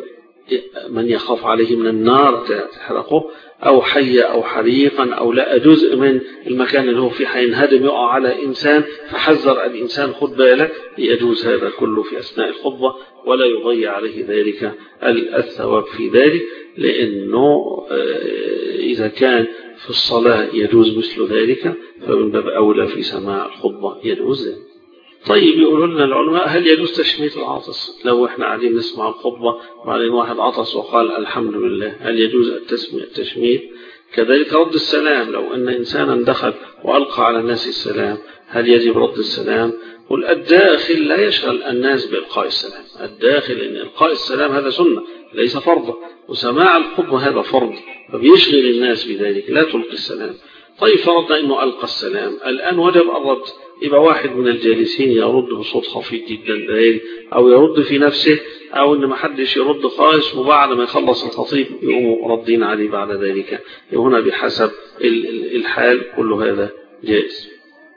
Speaker 1: من يخاف عليه من النار تحرقه، أو حية أو حريقا، أو لا جزء من المكان اللي هو فيه هينهدم يقع على إنسان فحذر الإنسان خد بالك، يجوز هذا كله في أثناء الخطبة ولا يضيع عليه ذلك الثواب في ذلك، لأنه إذا كان في الصلاة يجوز مثل ذلك فمن باب أولى في سماع الخطبة يجوز ذلك. طيب يقولون لنا العلماء هل يجوز تشميت العاطس؟ لو احنا قاعدين نسمع الخطبة وبعدين واحد عطس وقال الحمد لله، هل يجوز التشميت؟ كذلك رد السلام، لو ان انسانا دخل والقى على الناس السلام هل يجب رد السلام؟ قل الداخل لا يشغل الناس بإلقاء السلام، الداخل ان إلقاء السلام هذا سنة ليس فرضا، وسماع الخطبة هذا فرض فبيشغل الناس بذلك، لا تلقي السلام. طيب فرضنا انه ألقى السلام، الآن وجب الرد، يبقى واحد من الجالسين يرد بصوت خفيف جدا أو يرد في نفسه، أو إن ما حدش يرد خالص وبعد ما يخلص الخطيب يقوموا ردين عليه بعد ذلك. هنا بحسب الحال كل هذا جائز.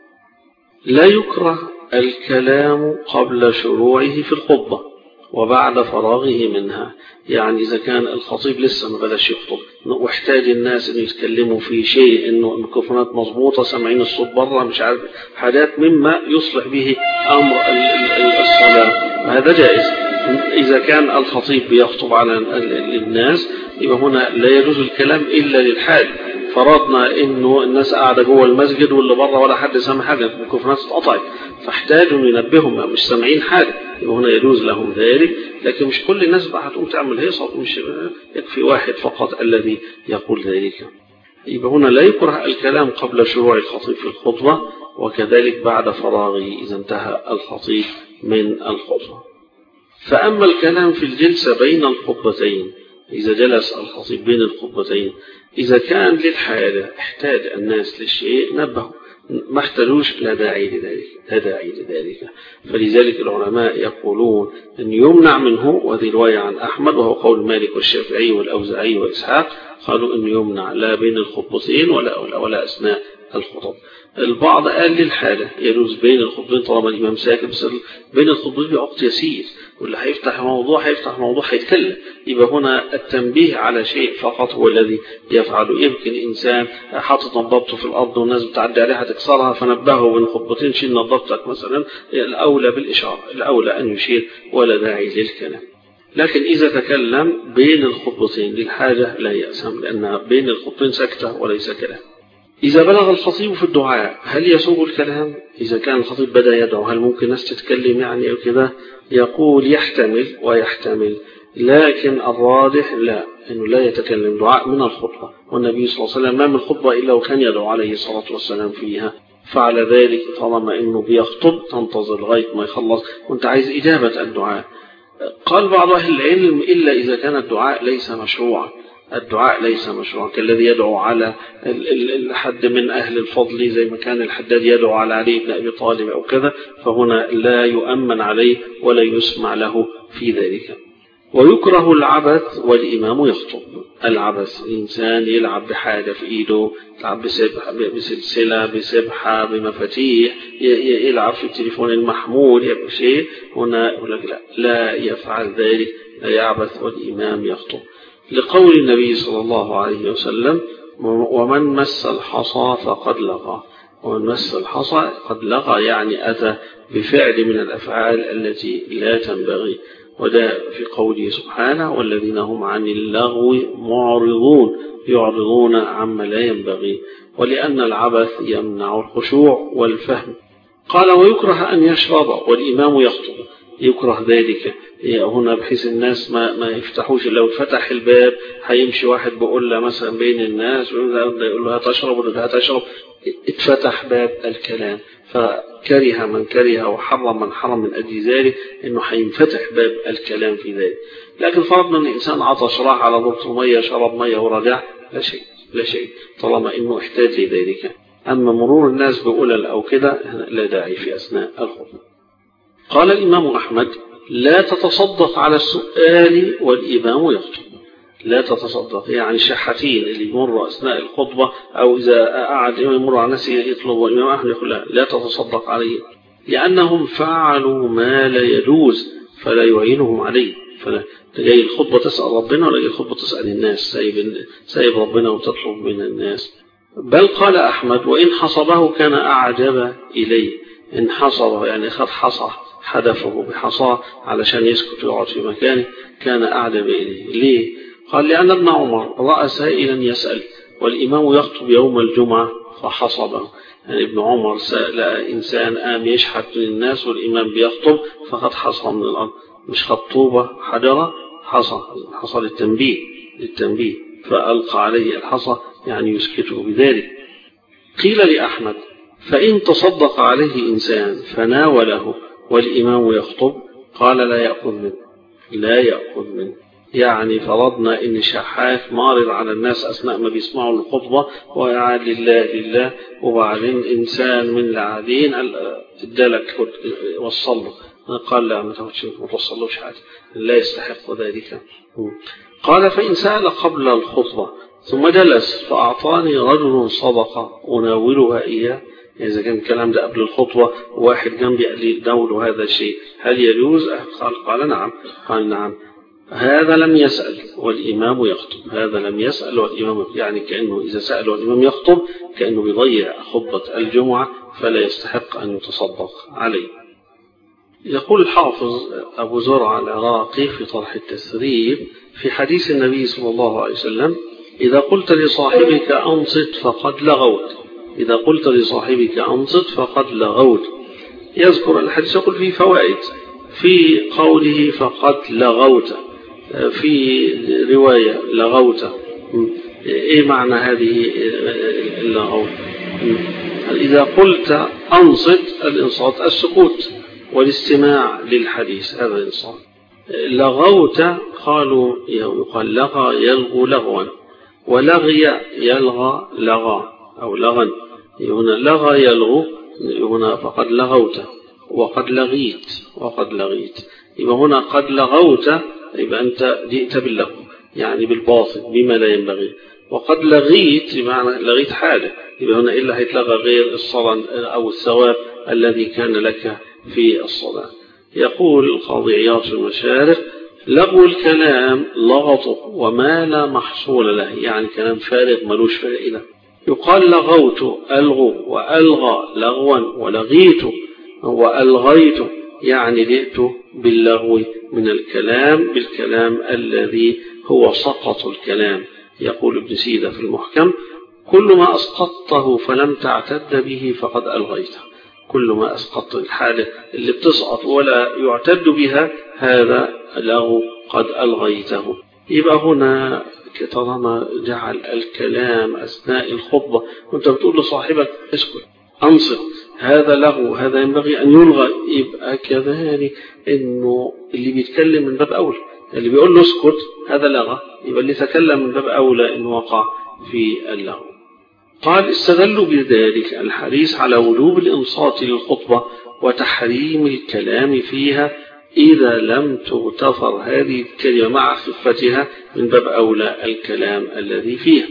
Speaker 1: لا يكره الكلام قبل شروعه في الخطبة وبعد فراغه منها، يعني إذا كان الخطيب لسه ما بدأش يخطب واحتاج الناس أن يتكلموا في شيء إنه الميكروفونات مظبوطة سامعين الصوت بره مش عارف حاجات مما يصلح به أمر الصلاة، هذا جائز. إذا كان الخطيب بيخطب على الناس يبقى هنا لا يجوز الكلام إلا للحال. فرضنا إنه الناس قاعدة جوه المسجد واللي بره ولا حد سامع حاجة، الميكروفونات اتقطعت فاحتاجوا ينبههم مش سامعين حاجة، يبقى هنا يجوز لهم ذلك. لكن مش كل الناس بقى هتقوم تعمل هيصة، مش يكفي واحد فقط الذي يقول ذلك. يبقى هنا لا يكره الكلام قبل شروع الخطيب في الخطبة وكذلك بعد فراغه إذا انتهى الخطيب من الخطبة. فأما الكلام في الجلسة بين الخطبتين، إذا جلس الخطيب بين الخطبتين إذا كان للحالة احتاج الناس للشيء نبهوا، ما احتاجوش لا داعي لذلك. فلذلك العلماء يقولون أن يمنع منه، وهذه رواية عن أحمد وهو قول مالك والشافعي والأوزاعي وإسحاق، قالوا أن يمنع لا بين الخطبتين ولا أثناء الخطب. البعض قال للحالة يجوز بين الخطبتين طالما الإمام ساكت، بس بين الخطبتين بوقت يسير واللي هيفتح موضوع هيتكلم، يبقى هنا التنبيه على شيء فقط هو الذي يفعله. يمكن إنسان حاطط نظارته في الأرض والناس بتعدي عليها تكسرها فنبهه بين خطبتين شيل نظارتك مثلا، الأولى بالإشارة، الأولى أن يشير ولا داعي للكلام. لكن إذا تكلم بين الخطبتين للحاجة لا يأسم، لأن بين الخطبتين سكتة وليس كلام. إذا بلغ الخطيب في الدعاء هل يسوغ الكلام؟ إذا كان الخطيب بدأ يدعو هل ممكن الناس تتكلم يعني أو كذا؟ يقول يحتمل ويحتمل، لكن الراجح لا، إنه لا يتكلم دعاء من الخطبة، والنبي صلى الله عليه وسلم ما من خطبة إلا وكان يدعو عليه الصلاة والسلام فيها. فعلى ذلك طالما إنه بيخطب تنتظر لغاية ما يخلص وأنت عايز إجابة الدعاء. قال بعض أهل العلم إلا إذا كان الدعاء ليس مشروعا، الدعاء ليس مشروعا كالذي يدعو على الحد من أهل الفضل زي ما كان الحداد يدعو على علي بن أبي طالب أو كذا، فهنا لا يؤمن عليه ولا يسمع له في ذلك. ويكره العبث والإمام يخطب. العبث إنسان يلعب بحاجة في إيده، يلعب بسلسلة بسبحة بمفاتيح، يلعب في التليفون المحمول يبقى شيء، هنا يقول لك لا يفعل ذلك، لا يعبث والإمام يخطب، لقول النبي صلى الله عليه وسلم ومن مس الحصى فقد لغى. ومن مس الحصى قد لغى يعني أتى بفعل من الأفعال التي لا تنبغي، وده في قوله سبحانه والذين هم عن اللغو معرضون يعرضون عما لا ينبغي، ولأن العبث يمنع الخشوع والفهم. قال ويكره أن يشرب والإمام يخطب، يكره ذلك هنا بحيث الناس ما يفتحوش، لو فتح الباب هيمشي واحد بيقول له مثلا بين الناس يقول له هتشرب ولا هتشرب، اتفتح باب الكلام، فكره من كره وحرم من حرم من أجل ذلك انه هينفتح باب الكلام في ذلك. لكن فرضنا ان الانسان عطش راح على ضبط ميه شرب ميه ورجع، لا شيء طالما انه احتاج لذلك. اما مرور الناس بقلل او كده لا داعي في اثناء الخطبه. قال الامام احمد لا تتصدق على السؤال والامام يخطب. لا تتصدق يعني شحاتين اللي يمر أثناء الخطبة أو إذا قعد يمر على ناس يطلب والإمام أحمد يقول لا تتصدق عليه، لأنهم فعلوا ما لا يجوز فلا يعينهم عليه. جاي الخطبة تسأل ربنا ولا جاي الخطبة تسأل الناس؟ سايب ربنا وتطلب من الناس. بل قال أحمد: وإن حصبه كان أعجب إليه. إن حصبه يعني خد حصى حدفه بحصاه علشان يسكت ويقعد في مكانه كان أعجب إليه. ليه؟ قال: لأن ابن عمر رأى سائلا يسأل والإمام يخطب يوم الجمعة فحصبه. يعني ابن عمر لقى إنسان قام يشحت من الناس والإمام بيخطب فخد حصى من الأرض، مش خد طوبة حجرة، حصى للتنبيه فألقى عليه الحصى يعني يسكته بذلك. قيل لأحمد: فإن تصدق عليه إنسان فناوله والإمام يخطب؟ قال: لا يأخذ منه. يعني فرضنا إن شحات مارض على الناس أثناء ما بيسمعوا الخطبة ويعاد لله وبعدين إنسان من العادين ادالك وصل له، قال: لا ما توصلوش حاجة، لا يستحق ذلك. قال: فإن سأل قبل الخطبة ثم جلس فأعطاني رجل صدقة أناولها إياه، إذا كان الكلام ده قبل الخطبة واحد جنبي قال لي داوله هذا الشيء هل يجوز؟ قال: نعم. قال: نعم. هذا لم يسأل والإمام يخطب. هذا لم يسأل والإمام، يعني كأنه إذا سأل والإمام يخطب كأنه بيضيع خطبة الجمعة فلا يستحق أن يتصدق عليه. يقول الحافظ أبو زرع العراقي في طرح التثريب في حديث النبي صلى الله عليه وسلم: إذا قلت لصاحبك أنصت فقد لغوت. إذا قلت لصاحبك أنصت فقد لغوت. يذكر الحديث يقول فيه فوائد في قوله فقد لغوت، في رواية لغوت. إيه معنى هذه اللغوت؟ إذا قلت أنصت، الإنصات السكوت والاستماع للحديث، هذا الإنصات. لغوت قالوا يقال لغى يلغو لغوا، ولغي يلغى لغا أو لغا. هنا لغى يلغو، هنا فقد لغوت وقد لغيت. يبقى هنا قد لغوت يبقى أنت جئت باللغو يعني بالباطل بما لا ينبغي، وقد لغيت بمعنى لغيت حاجة، يبقى هنا إلا هيتلغى غير الصلاة أو الثواب الذي كان لك في الصلاة. يقول القاضي عياض في المشارق: لغو الكلام لغطه وما لا محصول له، يعني كلام فارغ ملوش فائدة. يقال لغوت ألغو وألغى لغوا، ولغيت وألغيت يعني جئت باللغو من الكلام بالكلام الذي هو سقط الكلام. يقول ابن سيدة في المحكم: كل ما أسقطته فلم تعتد به فقد ألغيته. كل ما أسقط الحالة اللي بتسقط ولا يعتد بها هذا لغو قد ألغيته. يبقى هنا طالما جعل الكلام أثناء الخطبة وانت بتقول لصاحبك اسكت أنصت، هذا لغو، هذا ينبغي أن يلغى. يبقى كذلك إنه اللي بيتكلم من باب أولى، اللي بيقول له اسكت هذا لغى، يبقى اللي تكلم من باب أولى إنه وقع في اللغو. قال: استدلوا بذلك الحديث على وجوب الإنصات للخطبة وتحريم الكلام فيها إذا لم تغتفر هذه الكلمة مع خفتها من باب أولى الكلام الذي فيها.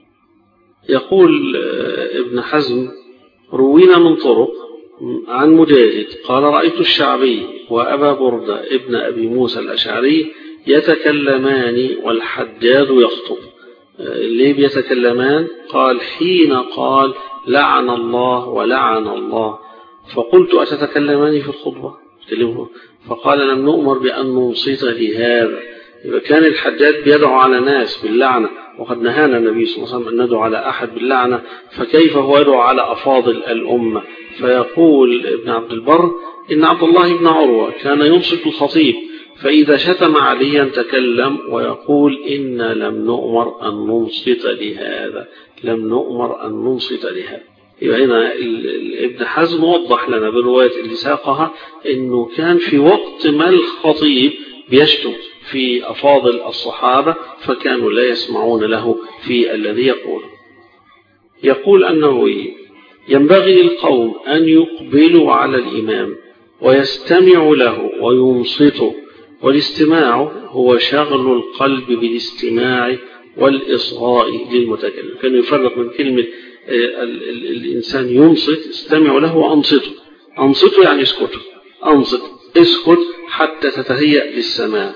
Speaker 1: يقول ابن حزم: روينا من طرق عن مجاهد قال: رأيت الشعبي وأبا بردة ابن أبي موسى الأشعري يتكلمان والحجاج يخطب. ليه بيتكلمان؟ قال: حين قال لعن الله ولعن الله، فقلت: أتتكلمان في الخطبة؟ فقال: لم نؤمر بأن ننصت لهذا. إذا كان الحجاج بيدعو على ناس باللعنة وقد نهانا النبي صلى الله عليه وسلم أن ندعو على أحد باللعنة، فكيف هو يدعو على أفاضل الأمة؟ فيقول ابن عبد البر: إن عبد الله بن عروة كان ينصت الخطيب، فإذا شتم عليا تكلم ويقول: إنا لم نؤمر أن ننصت لهذا، لم نؤمر أن ننصت لهذا. يبقى هنا ابن حزم وضح لنا بالرواية اللي ساقها إنه كان في وقت ما الخطيب بيشتم في أفاضل الصحابة فكانوا لا يسمعون له في الذي يقول. يقول النووي: ينبغي القوم أن يقبلوا على الإمام ويستمعوا له وينصتوا، والاستماع هو شغل القلب بالاستماع والإصغاء للمتكلم. كان يفرق من كلمة الإنسان ينصت، استمعوا له وأنصتوا. أنصتوا يعني اسكتوا، أنصت اسكت حتى تتهيأ للسماع.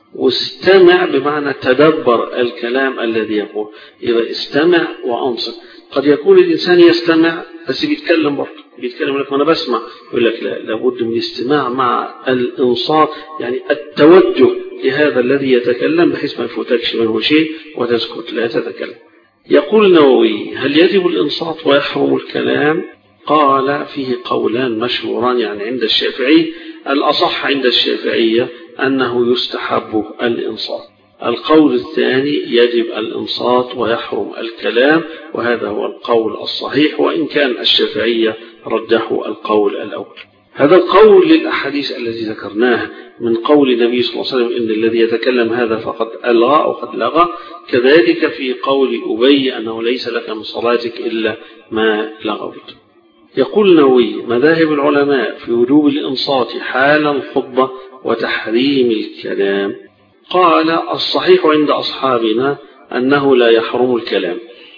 Speaker 1: واستمع بمعنى تدبر الكلام الذي يقول. إذا استمع وأنصت. قد يكون الإنسان يستمع بس بيتكلم برضه، بيتكلم لك وأنا بسمع، يقول لك لا، لابد من الاستماع مع الإنصات، يعني التوجه لهذا الذي يتكلم بحيث ما يفوتكش منه شيء وتسكت لا تتكلم. يقول النووي: هل يجب الإنصات ويحرم الكلام؟ قال: فيه قولان مشهوران يعني عند الشافعي. الأصح عند الشافعية أنه يستحب الإنصات. القول الثاني يجب الإنصات ويحرم الكلام، وهذا هو القول الصحيح، وإن كان الشافعية رجحوا القول الأول. هذا القول للأحاديث التي ذكرناها من قول النبي صلى الله عليه وسلم: إن الذي يتكلم هذا فقد ألغى أو قد لغى. كذلك في قول أبي أنه ليس لك من صلاتك إلا ما لغوت. يقول النووي: مذاهب العلماء في وجوب الإنصات حال الخطبة وتحريم الكلام. قال: الصحيح عند أصحابنا أنه لا يحرم الكلام.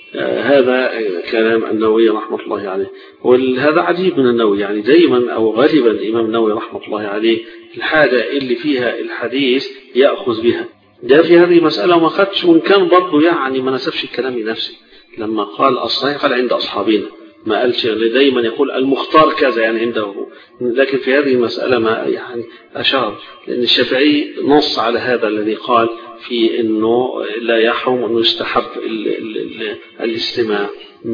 Speaker 1: هذا كلام النووي رحمة الله عليه. وهذا عجيب من النووي، يعني دايما أو غالبا الإمام النووي رحمة الله عليه الحاجة اللي فيها الحديث يأخذ بها. ده في هذه مسألة وما خدش، وإن كان برضه يعني ما نسبش الكلام لنفسه لما قال الصحيح قال عند أصحابنا، ما قالش دايما يقول المختار كذا يعني عنده، لكن في هذه المسألة ما يعني أشار، لأن الشافعي نص على هذا الذي قال في أنه لا يحرم أنه يستحب الاستماع.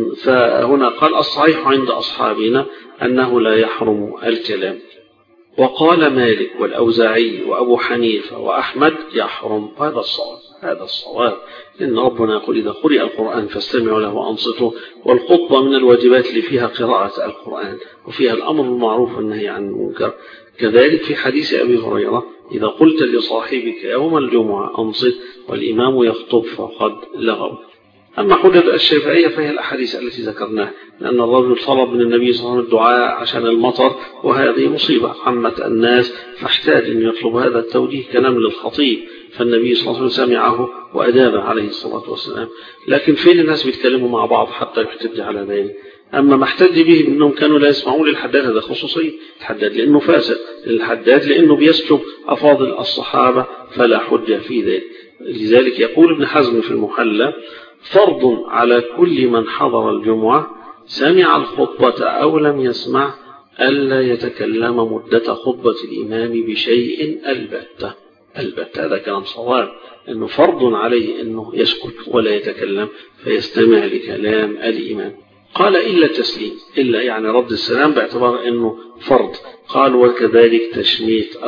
Speaker 1: فهنا قال: الصحيح عند أصحابنا أنه لا يحرم الكلام. وقال مالك والأوزاعي وأبو حنيفة وأحمد يحرم. هذا الصواب، لأن ربنا يقول: إذا قرئ القرآن فاستمعوا له وأنصتوا. والخطبة من الواجبات اللي فيها قراءة القرآن وفيها الأمر المعروف والنهي عن المنكر. كذلك في حديث أبي هريرة: إذا قلت لصاحبك يوم الجمعة أنصت والإمام يخطب فقد لغوا. أما حجة الشافعية فهي الأحاديث التي ذكرناها، لأن الرجل طلب من النبي صلى الله عليه وسلم الدعاء عشان المطر، وهذه مصيبة عمت الناس، فاحتاج أن يطلب هذا التوجيه كلام للخطيب، فالنبي صلى الله عليه وسلم سمعه وأجاب عليه الصلاة والسلام. لكن فين الناس بيتكلموا مع بعض حتى يحتج على ذلك؟ أما ما احتج به أنهم كانوا لا يسمعون للحداد، هذا خصوصي الحداد لأنه فاسد، الحداد لأنه بيسلب أفاضل الصحابة فلا حجة في ذلك. لذلك يقول ابن حزم في المحلى: فرض على كل من حضر الجمعة سمع الخطبة أو لم يسمع ألا يتكلم مدة خطبة الإمام بشيء البتة. هذا كلام صواب، أنه فرض عليه أنه يسكت ولا يتكلم فيستمع لكلام الإمام. قال: إلا التسليم، إلا يعني رد السلام باعتبار أنه فرض. قال: وكذلك تشميت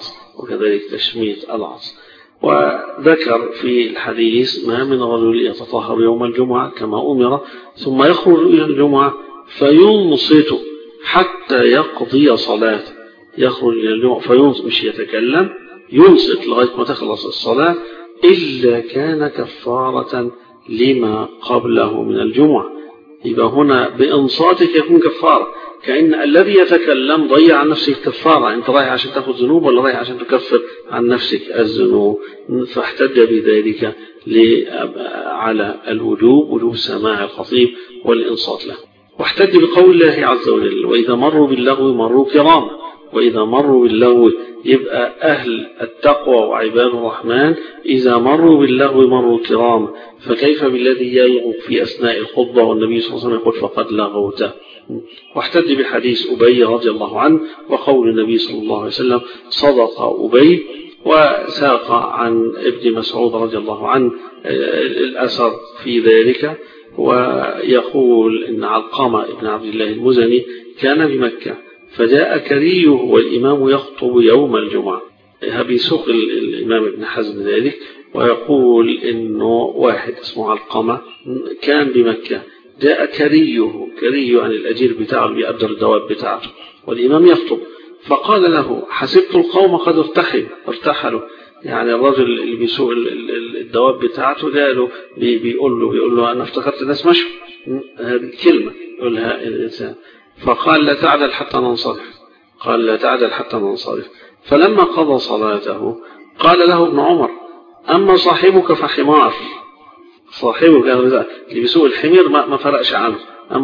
Speaker 1: العاطس. وذكر في الحديث: ما من رجل يتطهر يوم الجمعة كما أمر ثم يخرج إلى الجمعة فينصت حتى يقضي صلاته. يخرج إلى الجمعة فينصت، مش يتكلم، ينصت لغاية ما تخلص الصلاة، إلا كان كفارة لما قبله من الجمعة. يبقى هنا بإنصاتك يكون كفارة، كأن الذي يتكلم ضيع عن نفسه الكفارة. أنت رايح عشان تأخذ ذنوب ولا رايح عشان تكفر عن نفسك الذنوب؟ فاحتج بذلك على وجوب سماع الخطيب والإنصات له. واحتج بقول الله عز وجل: وإذا مروا باللغو مروا كرام. وإذا مروا باللغو يبقى أهل التقوى وعباد الرحمن إذا مروا باللغو مروا كرام، فكيف بالذي يلغو في أثناء الخطبة والنبي صلى الله عليه وسلم يقول فقد لغوته. واحتج بحديث أبي رضي الله عنه وقول النبي صلى الله عليه وسلم: صدق أبي. وساق عن ابن مسعود رضي الله عنه الأثر في ذلك، ويقول إن علقمة ابن عبد الله المزني كان بمكة فجاء كريه والإمام يخطب يوم الجمعة. بيسوق الإمام ابن حزم ذلك ويقول إنه واحد اسمه علقمة كان بمكة، جاء كريه عن الأجير بتاعه اللي بيقدر الدواب بتاعته، والإمام يخطب، فقال له: حسبت القوم قد ارتحلوا. يعني الرجل اللي بيسوق الدواب بتاعته قالوا بيقول له أنا افتكرت الناس مشوا. هذه الكلمة يقولها الإنسان. فقال: لا تعدل حتى ننصرف. فلما قضى صلاته قال له ابن عمر: أما صاحبك فحمار. صاحبك اللي بيسوق الحمير ما فرقش عنه،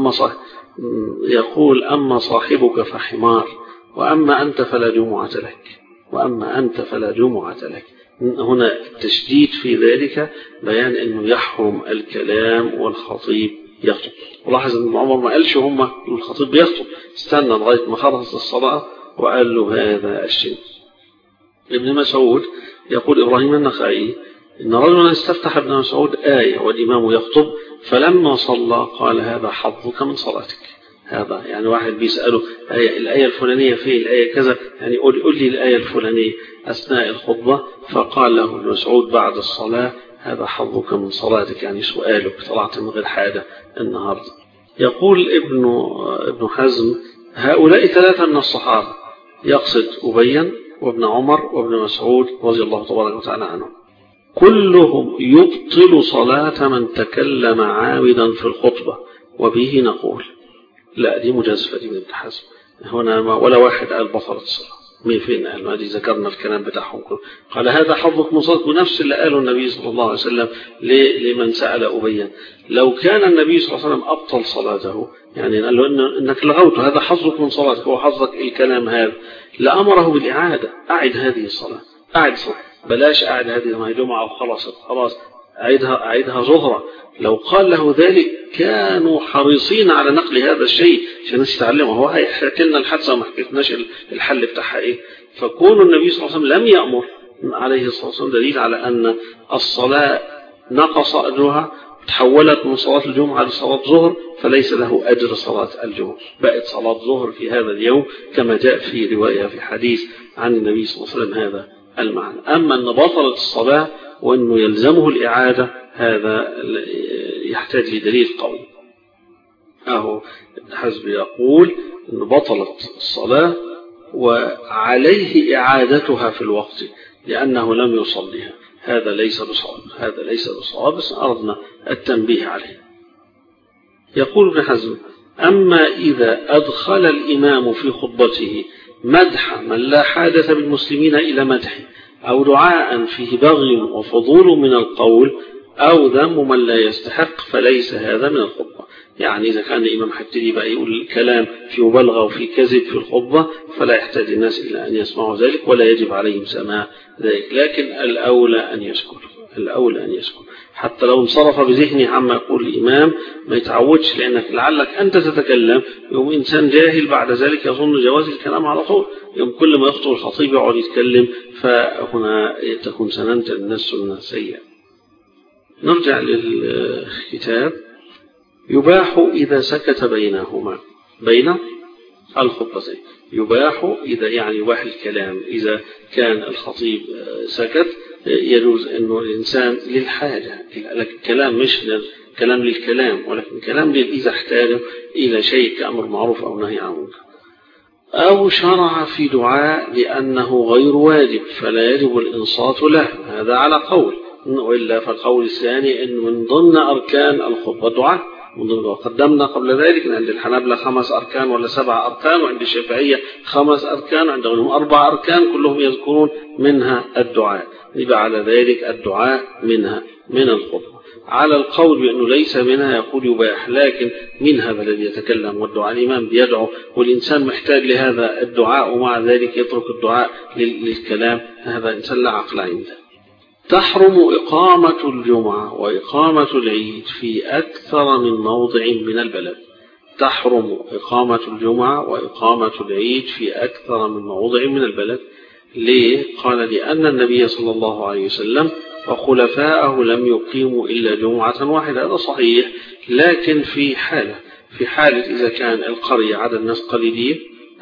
Speaker 1: يقول: أما صاحبك فحمار وأما أنت فلا جمعة لك. هنا التشديد في ذلك بيان أنه يحرم الكلام والخطيب يخطب. ولاحظ أن ابن عمر ما قالش هم الخطيب بيخطب، استنى لغاية ما خلص الصلاة وقال له هذا الشيء. ابن مسعود يقول إبراهيم النخعي إن رجلا استفتح ابن مسعود آية والإمام يخطب فلما صلى قال هذا حظك من صلاتك. هذا يعني واحد بيسأله الآية الفلانية فيه، الآية كذا، يعني قول لي الآية الفلانية أثناء الخطبة، فقال له ابن مسعود بعد الصلاة هذا حظك من صلاتك، يعني سؤالك طلعت من غير حاجة النهاردة. يقول ابن حزم هؤلاء ثلاثة من الصحابة، يقصد أبي وابن عمر وابن مسعود رضي الله تبارك وتعالى عنهم، كلهم يبطل صلاة من تكلم عامدا في الخطبة، وبه نقول لا دي مجازفة دي من ابن حزم، هنا ولا واحد قال بطلت الصلاة. مين فين قال؟ ما دي ذكرنا الكلام بتاعهم كله. قال هذا حظك من صلاة، ونفس اللي قاله النبي صلى الله عليه وسلم لمن سأل أبيا. لو كان النبي صلى الله عليه وسلم أبطل صلاته، يعني قال له إنك لغوت هذا حظك من صلاتك، هو حظك الكلام هذا، لأمره بالإعادة. أعد هذه الصلاة، أعد صلاة، بلاش أعد هذه ما هي جمعة وخلصت خلاص، أعيدها ظهرا. لو قال له ذلك كانوا حريصين على نقل هذا الشيء عشان نتعلمه. هو هيحكي لنا الحادثة وما حكيتناش الحل بتاعها ايه. فكون النبي صلى الله عليه وسلم لم يأمر عليه الصلاة والسلام دليل على أن الصلاة نقص أجرها، تحولت من صلاة الجمعة لصلاة ظهر، فليس له أجر صلاة الجمعة، بقت صلاة ظهر في هذا اليوم كما جاء في رواية في حديث عن النبي صلى الله عليه وسلم هذا المعنى. أما أن بطلت الصلاة وأنه يلزمه الإعادة هذا يحتاج لدليل قوي. ابن حزم يقول أن بطلت الصلاة وعليه إعادتها في الوقت لأنه لم يصليها، هذا ليس بصواب، بس أردنا التنبيه عليه. يقول ابن حزم أما إذا أدخل الإمام في خطبته مدح من لا حادث بالمسلمين إلى مدحه، أو دعاء فيه بغي وفضول من القول، أو ذم من لا يستحق، فليس هذا من الخطبة. يعني إذا كان الإمام حتى بقى يقول كلام في مبالغة وفي كذب في الخطبة فلا يحتاج الناس إلى أن يسمعوا ذلك ولا يجب عليهم سماع ذلك، لكن الأولى أن يسكت حتى لو انصرف بذهنه عما يقول الإمام ما يتعودش، لأنك لعلك أنت تتكلم يوم إنسان جاهل بعد ذلك يظن جواز الكلام على طول، يوم كل ما يخطب الخطيب يقعد يتكلم، فهنا تكون سننت الناس سنة سيئة. نرجع للكتاب. يباح إذا سكت بينهما، بين الخطبتين، يباح إذا يعني يباح الكلام إذا كان الخطيب سكت، يجوز أنه الإنسان للحاجة، الكلام مش كلام للكلام ولكن كلام إذا احتاج إلى شيء كأمر معروف أو نهي عن منكر، أو شرع في دعاء لأنه غير واجب فلا يجب الإنصات له، هذا على قول، وإلا فالقول الثاني أن من ضمن أركان الخطبة دعاء. قدمنا قبل ذلك أن عند الحنابلة 5 أركان ولا 7 أركان، وعند الشافعية 5 أركان، وعند غيرهم 4 أركان، كلهم يذكرون منها الدعاء، يبقى على ذلك الدعاء منها من الخطبة. على القول بأنه ليس منها يقول يباح، لكن من هذا الذي يتكلم والدعاء الإمام بيدعو والإنسان محتاج لهذا الدعاء ومع ذلك يترك الدعاء للكلام، هذا إنسان لا عقل عنده. تحرم إقامة الجمعة وإقامة العيد في أكثر من موضع من البلد. تحرم إقامة الجمعة وإقامة العيد في أكثر من موضع من البلد. ليه؟ قال لأن النبي صلى الله عليه وسلم وخلفاءه لم يقيموا إلا جمعة واحدة، هذا صحيح، لكن في حالة إذا كان القرية عدد الناس قليلين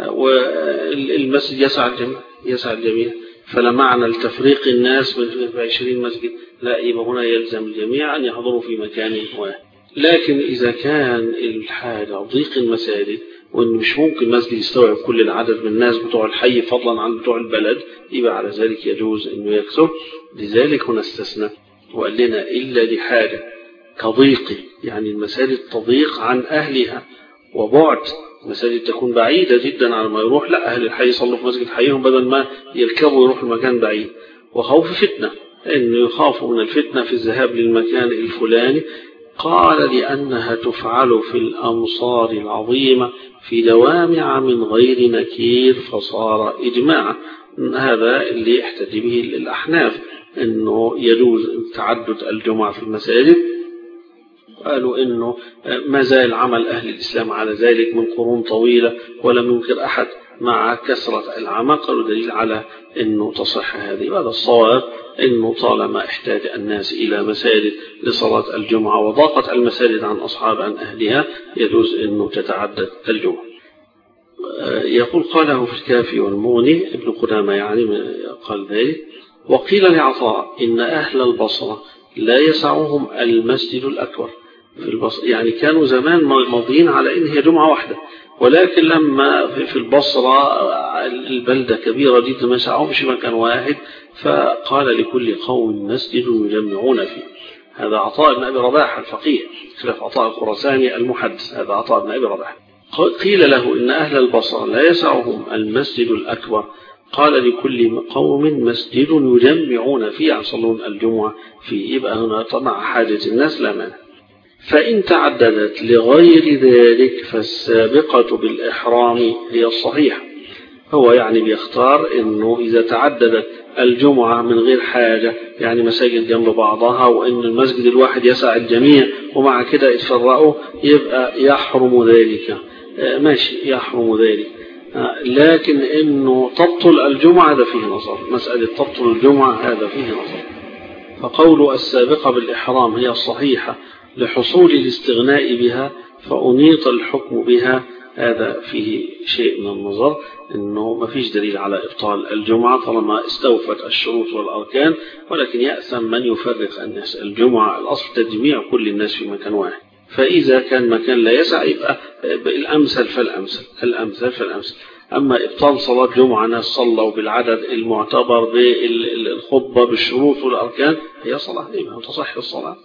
Speaker 1: والمسجد يسع الجميع، فلا معنى لتفريق الناس ب 20 مسجد، لا، يبقى هنا يلزم الجميع أن يحضروا في مكان واحد. لكن إذا كان الحاجة ضيق المساجد وإن مش ممكن مسجد يستوعب كل العدد من الناس بتوع الحي فضلا عن بتوع البلد، يبقى على ذلك يجوز أنه يكثر. لذلك هنا استثنى وقال لنا إلا لحاجة كضيق، يعني المساجد تضيق عن أهلها وبعد، مساجد تكون بعيدة جدا على ما يروح، لا، أهل الحي يصلوا في مسجد حيهم بدل ما يركبوا ويروحوا المكان بعيد. وخوف فتنة، إنه يخافوا من الفتنة في الذهاب للمكان الفلاني، قال لأنها تفعل في الأمصار العظيمة في دوامع من غير نكير فصار إجماعا. هذا اللي يحتج به الأحناف، أنه يجوز تعدد الجمعة في المساجد. قالوا أنه ما زال عمل أهل الإسلام على ذلك من قرون طويلة ولم ينكر أحد مع كثرة العمل. قالوا دليل على أنه تصح هذه. وهذا الصواب، أنه طالما احتاج الناس إلى مساجد لصلاة الجمعة وضاقت المساجد عن أصحاب عن أهلها، يجوز أنه تتعدد الجمعة. يقول قاله في الكافي والمغني ابن قدامة يعني قال ذلك. وقيل لعطاء إن أهل البصرة لا يسعهم المسجد الأكبر في البصرة، يعني كانوا زمان ماضيين على إن هي جمعة واحدة، ولكن لما في البصرة البلدة كبيرة جدا ما يسعهمش مكان واحد، فقال لكل قوم مسجد يجمعون فيه. هذا عطاء بن أبي رباح الفقيه، خلاف عطاء الخراساني المحدث. هذا عطاء بن أبي رباح. قيل له إن أهل البصرة لا يسعهم المسجد الأكبر، قال لكل قوم مسجد يجمعون فيه، يصلون الجمعة فيه. يبقى هنا طبعا حاجة الناس لا مانع. فإن تعددت لغير ذلك فالسابقة بالإحرام هي الصحيحة. هو يعني بيختار أنه إذا تعددت الجمعة من غير حاجة، يعني مساجد جنب بعضها، وأن المسجد الواحد يسع الجميع ومع كده يتفرقوا، يبقى يحرم ذلك. ماشي، يحرم ذلك. لكن أنه تبطل الجمعة هذا فيه نظر. مسألة تبطل الجمعة هذا فيه نظر. فقول السابقة بالإحرام هي الصحيحة لحصول الاستغناء بها فأنيط الحكم بها، هذا فيه شيء من النظر، أنه ما فيش دليل على إبطال الجمعة طالما استوفت الشروط والأركان. ولكن يأثم من يفرق الناس. الجمعة الأصل تجميع كل الناس في مكان واحد، فإذا كان مكان لا يسع يبقى الأمثل فالأمثل. أما إبطال صلاة جمعة ناس صلوا بالعدد المعتبر بالخطبة بالشروط والأركان، هي صلاة ما تصح الصلاة.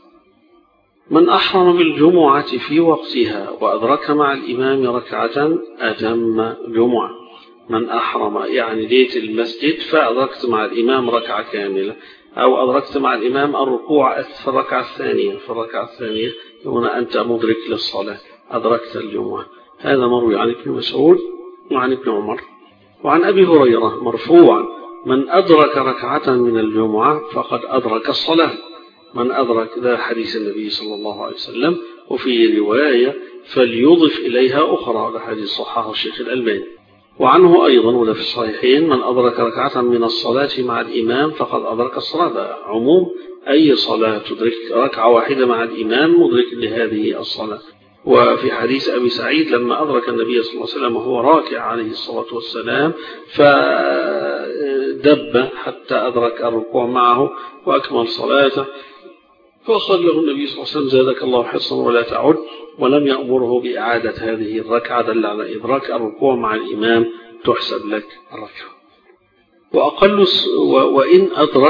Speaker 1: من أحرم بالجمعة في وقتها وأدرك مع الإمام ركعة أتم جمعة. من أحرم يعني ليت المسجد فأدركت مع الإمام ركعة كاملة، أو أدركت مع الإمام الركوع في الركعة الثانية، هنا أنت مدرك للصلاة، أدركت الجمعة. هذا مروي عن ابن مسعود وعن ابن عمر وعن أبي هريرة مرفوعا: من أدرك ركعة من الجمعة فقد أدرك الصلاة. من أدرك، ذا حديث النبي صلى الله عليه وسلم. وفي رواية فليضف إليها أخرى، هذا حديث صححه الشيخ الألباني. وعنه أيضا ولا في الصحيحين: من أدرك ركعة من الصلاة مع الإمام فقد أدرك الصلاة. ده عموم أي صلاة تدرك ركعة واحدة مع الإمام مدرك لهذه الصلاة. وفي حديث أبي سعيد لما أدرك النبي صلى الله عليه وسلم وهو راكع عليه الصلاة والسلام فدب حتى أدرك الركوع معه وأكمل صلاته، فقال له النبي صلى الله عليه وسلم: زادك الله حرصا ولا تعد، ولم يأمره بإعادة هذه الركعة، دل على إدراك الركوع مع الإمام تحسب لك الركعة. وإن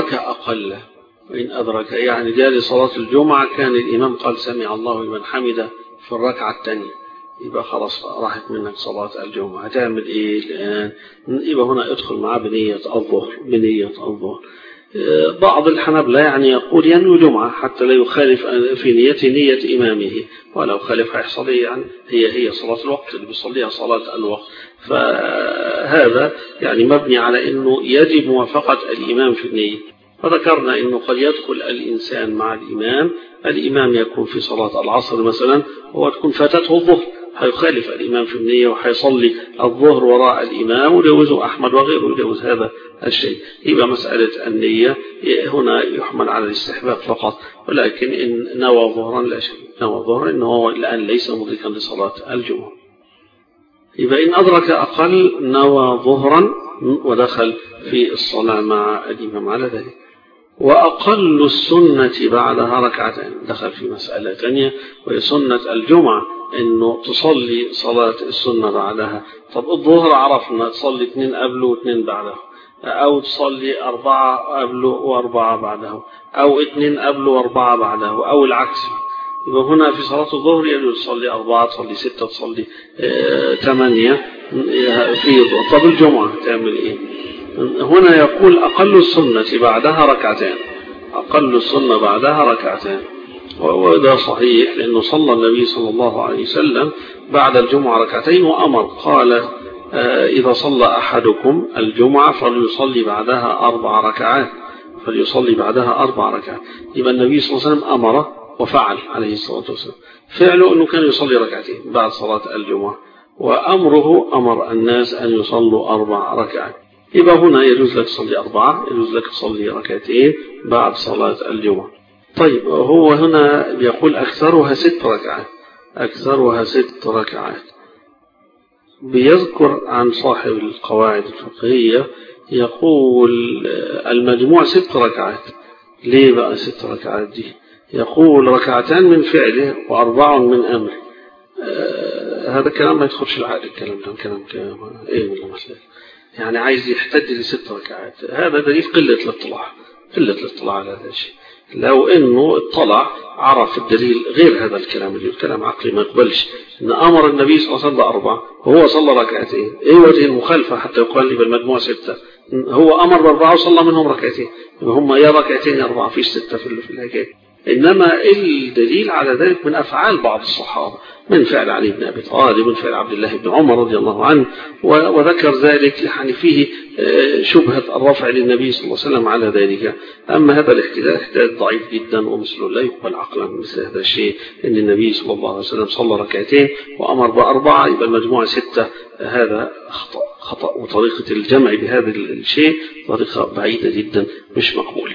Speaker 1: أدرك يعني جاء لصلاة الجمعة كان الإمام قال سمع الله لمن حمده في الركعة الثانية، يبقى خلاص راحت منك صلاة الجمعة. هتعمل إيه الآن؟ يبقى هنا ادخل معه بنية الظهر. بعض الحنابلة يعني يقول ينوي جمعة حتى لا يخالف في نيته نية إمامه، ولو خالف هيحصل يعني هي صلاة الوقت اللي بيصليها صلاة الوقت. فهذا يعني مبني على أنه يجب موافقة الإمام في النية. فذكرنا أنه قد يدخل الإنسان مع الإمام يكون في صلاة العصر مثلا وتكون فاتته الظهر، هيخالف الإمام في النية وحيصلي الظهر وراء الإمام، وجوزه أحمد وغيره يجوز هذا الشيء. يبقى مسألة النية هنا يحمل على الاستحباب فقط، ولكن إن نوى ظهرا لا شيء، نوى ظهرا إنه الآن ليس مدركا لصلاة الجمعة. يبقى إن أدرك أقل نوى ظهرا ودخل في الصلاة مع الإمام على ذلك. وأقل السنة بعدها ركعتين، دخل في مسألة ثانية وهي سنة الجمعة، إنه تصلي صلاة السنة بعدها. طب الظهر عرفنا تصلي 2 قبله و2 بعده، أو تصلي 4 قبله و4 بعده، أو 2 قبله و4 بعده، أو العكس. يبقى هنا في صلاة الظهر يجوز تصلي 4 تصلي 6 تصلي 8 في. طب الجمعة تعمل إيه؟ هنا يقول أقل السنة بعدها ركعتين، أقل السنة بعدها ركعتين. وده صحيح، لأنه صلى النبي صلى الله عليه وسلم بعد الجمعة ركعتين وأمر قال إذا صلى أحدكم الجمعة فليصلي بعدها 4 ركعات، فليصلي بعدها 4 ركعات. يبقى النبي صلى الله عليه وسلم أمر وفعل عليه الصلاة والسلام. فعله أنه كان يصلي ركعتين بعد صلاة الجمعة، وأمره أمر الناس أن يصلوا 4 ركعات. يبقى هنا يجوز لك تصلي 4، يجوز لك تصلي ركعتين بعد صلاة الجمعة. طيب هو هنا بيقول أكثرها 6 ركعات، أكثرها 6 ركعات. بيذكر عن صاحب القواعد الفقهية يقول المجموع 6 ركعات. ليه بقى 6 ركعات دي؟ يقول 2 من فعله و4 من أمره. هذا الكلام ما يدخلش العقل، الكلام ده كلام ايه ولا مثلا، يعني عايز يحتج ل6 ركعات. هذا دليل قلة الاطلاع على هذا الشيء. لو انه اطلع عرف الدليل غير هذا الكلام اللي كلام عقلي ما يقبلش. ان امر النبي صلى الله عليه وسلم 4 وهو صلى ركعتين، ايه وجه المخالفة حتى يقال لي بالمجموع 6؟ هو امر ب4 وصلى منهم ركعتين، هم يا ركعتين يا 4، فيش 6 في الحكاية. إنما الدليل على ذلك من أفعال بعض الصحابة، من فعل علي بن أبي طالب، من فعل عبد الله بن عمر رضي الله عنه، وذكر ذلك يعني فيه شبهة الرفع للنبي صلى الله عليه وسلم على ذلك. أما هذا الاحتجاج ضعيف جدا ومثله لا يقبل عقلا مثل هذا الشيء، إن النبي صلى الله عليه وسلم صلى ركعتين وأمر ب4، يبقى المجموعة 6. هذا خطأ، وطريقة الجمع بهذا الشيء طريقة بعيدة جدا مش مقبولة.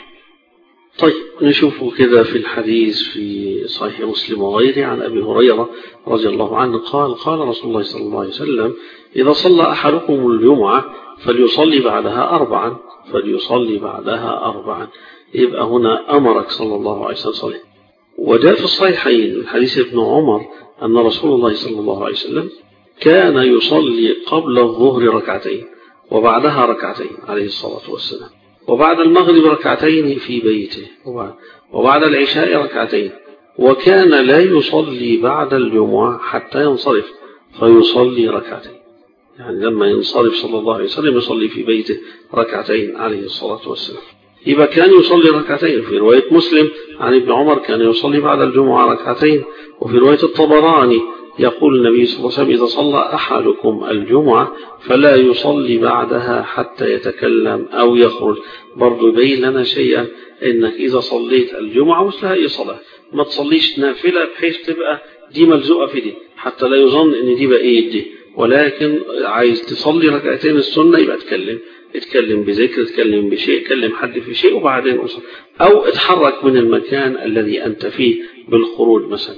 Speaker 1: طيب نشوفه كده في الحديث في صحيح مسلم وغيره عن أبي هريرة رضي الله عنه قال قال رسول الله صلى الله عليه وسلم إذا صلى أحدكم الجمعة فليصلي بعدها 4، فليصلي بعدها 4. يبقى هنا أمرك صلى الله عليه وسلم. وجاء في الصحيحين من حديث ابن عمر أن رسول الله صلى الله عليه وسلم كان يصلي قبل الظهر ركعتين وبعدها ركعتين عليه الصلاة والسلام، وبعد المغرب ركعتين في بيته، وبعد العشاء ركعتين، وكان لا يصلي بعد الجمعة حتى ينصرف فيصلي ركعتين. يعني لما ينصرف صلى الله عليه وسلم يصلي في بيته ركعتين عليه الصلاة والسلام. يبقى كان يصلي ركعتين. في رواية مسلم عن ابن عمر كان يصلي بعد الجمعة ركعتين. وفي رواية الطبراني يقول النبي صلى الله عليه وسلم إذا صلى أحدكم الجمعة فلا يصلي بعدها حتى يتكلم أو يخرج. برضو يبين لنا شيئا إنك إذا صليت الجمعة مثلها أي صلاة ما تصليش نافلة بحيث تبقى دي ملزوقة في دي حتى لا يظن إن دي بقى إيه دي، ولكن عايز تصلي ركعتين السنة يبقى اتكلم بذكر، اتكلم بشيء، كلم حد في شيء وبعدين أصل، أو اتحرك من المكان الذي أنت فيه بالخروج مثلا.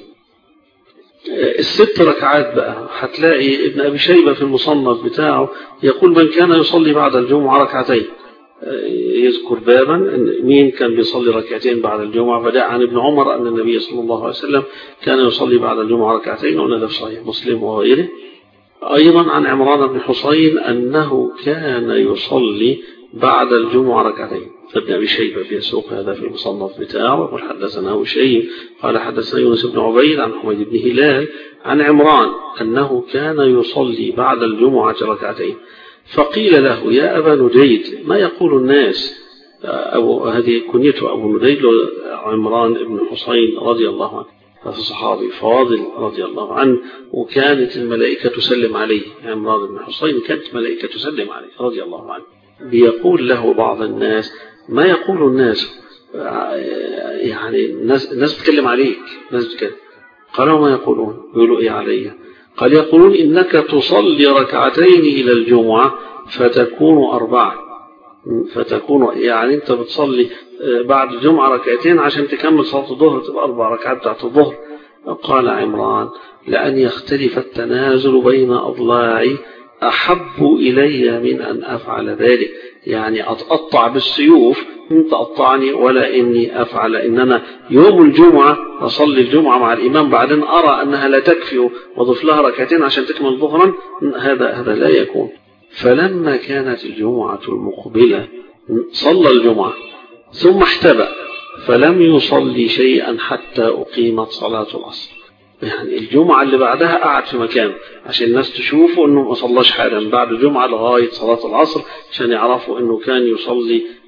Speaker 1: 6 ركعات بقى هتلاقي ابن أبي شيبة في المصنف بتاعه يقول من كان يصلي بعد الجمعة ركعتين، يذكر بابا مين كان بيصلي ركعتين بعد الجمعة، فجاء عن ابن عمر أن النبي صلى الله عليه وسلم كان يصلي بعد الجمعة ركعتين، وأن في صحيح مسلم وغيره. أيضا عن عمران بن حصين أنه كان يصلي بعد الجمعة ركعتين. فابن أبي شيبة بيسوق هذا في المصنف بتاعه وقال حدثنا هشيم قال حدثنا يونس بن عبيد عن حميد بن هلال عن عمران أنه كان يصلي بعد الجمعة ركعتين. فقيل له يا أبا نجيد ما يقول الناس، هذه كنيته أبو نجيد عمران بن حصين رضي الله عنه، هذا صحابي فاضل رضي الله عنه، وكانت الملائكة تسلم عليه. عمران بن حصين كانت الملائكة تسلم عليه رضي الله عنه. بيقول له بعض الناس ما يقول الناس، يعني الناس بتكلم عليك، الناس بتكلم. قالوا ما يقولون؟ يقولوا ايه علي؟ قال يقولون إنك تصلي ركعتين إلى الجمعة فتكون 4، فتكون يعني أنت بتصلي بعد الجمعة ركعتين عشان تكمل صلاة الظهر تبقى 4 ركعات بتاعت الظهر. قال عمران لأن يختلف التنازل بين أضلاعي أحب إلي من أن أفعل ذلك، يعني أتقطع بالسيوف أنت قطعني ولا إني أفعل إن أنا يوم الجمعة أصلي الجمعة مع الإمام بعدين أرى أنها لا تكفي وضف لها ركعتين عشان تكمل ظهرا، هذا لا يكون. فلما كانت الجمعة المقبلة صلى الجمعة ثم احتبأ فلم يصلي شيئا حتى أقيمت صلاة العصر. يعني الجمعة اللي بعدها قعد في مكان عشان الناس تشوفوا انه ما صلاش حاجة بعد الجمعة لغاية صلاة العصر عشان يعرفوا انه كان يصلي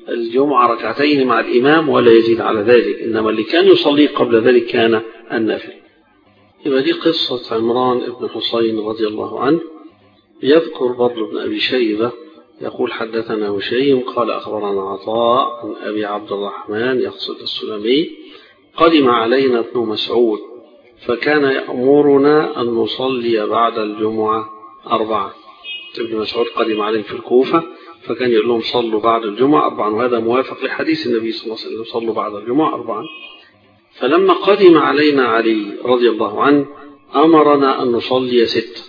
Speaker 1: الجمعة ركعتين مع الإمام ولا يزيد على ذلك، إنما اللي كان يصلي قبل ذلك كان النافل. يبقى دي قصة عمران بن حسين رضي الله عنه. يذكر برضه ابن أبي شيبة يقول حدثنا هشيم قال أخبرنا عطاء عن أبي عبد الرحمن يقصد السلمي قدم علينا ابن مسعود فكان يأمرنا أن نصلي بعد الجمعة 4. ابن مسعود قدم عليهم في الكوفة فكان يقول لهم صلوا بعد الجمعة 4، وهذا موافق لحديث النبي صلى الله عليه وسلم صلوا بعد الجمعة 4. فلما قدم علينا علي رضي الله عنه أمرنا أن نصلي 6.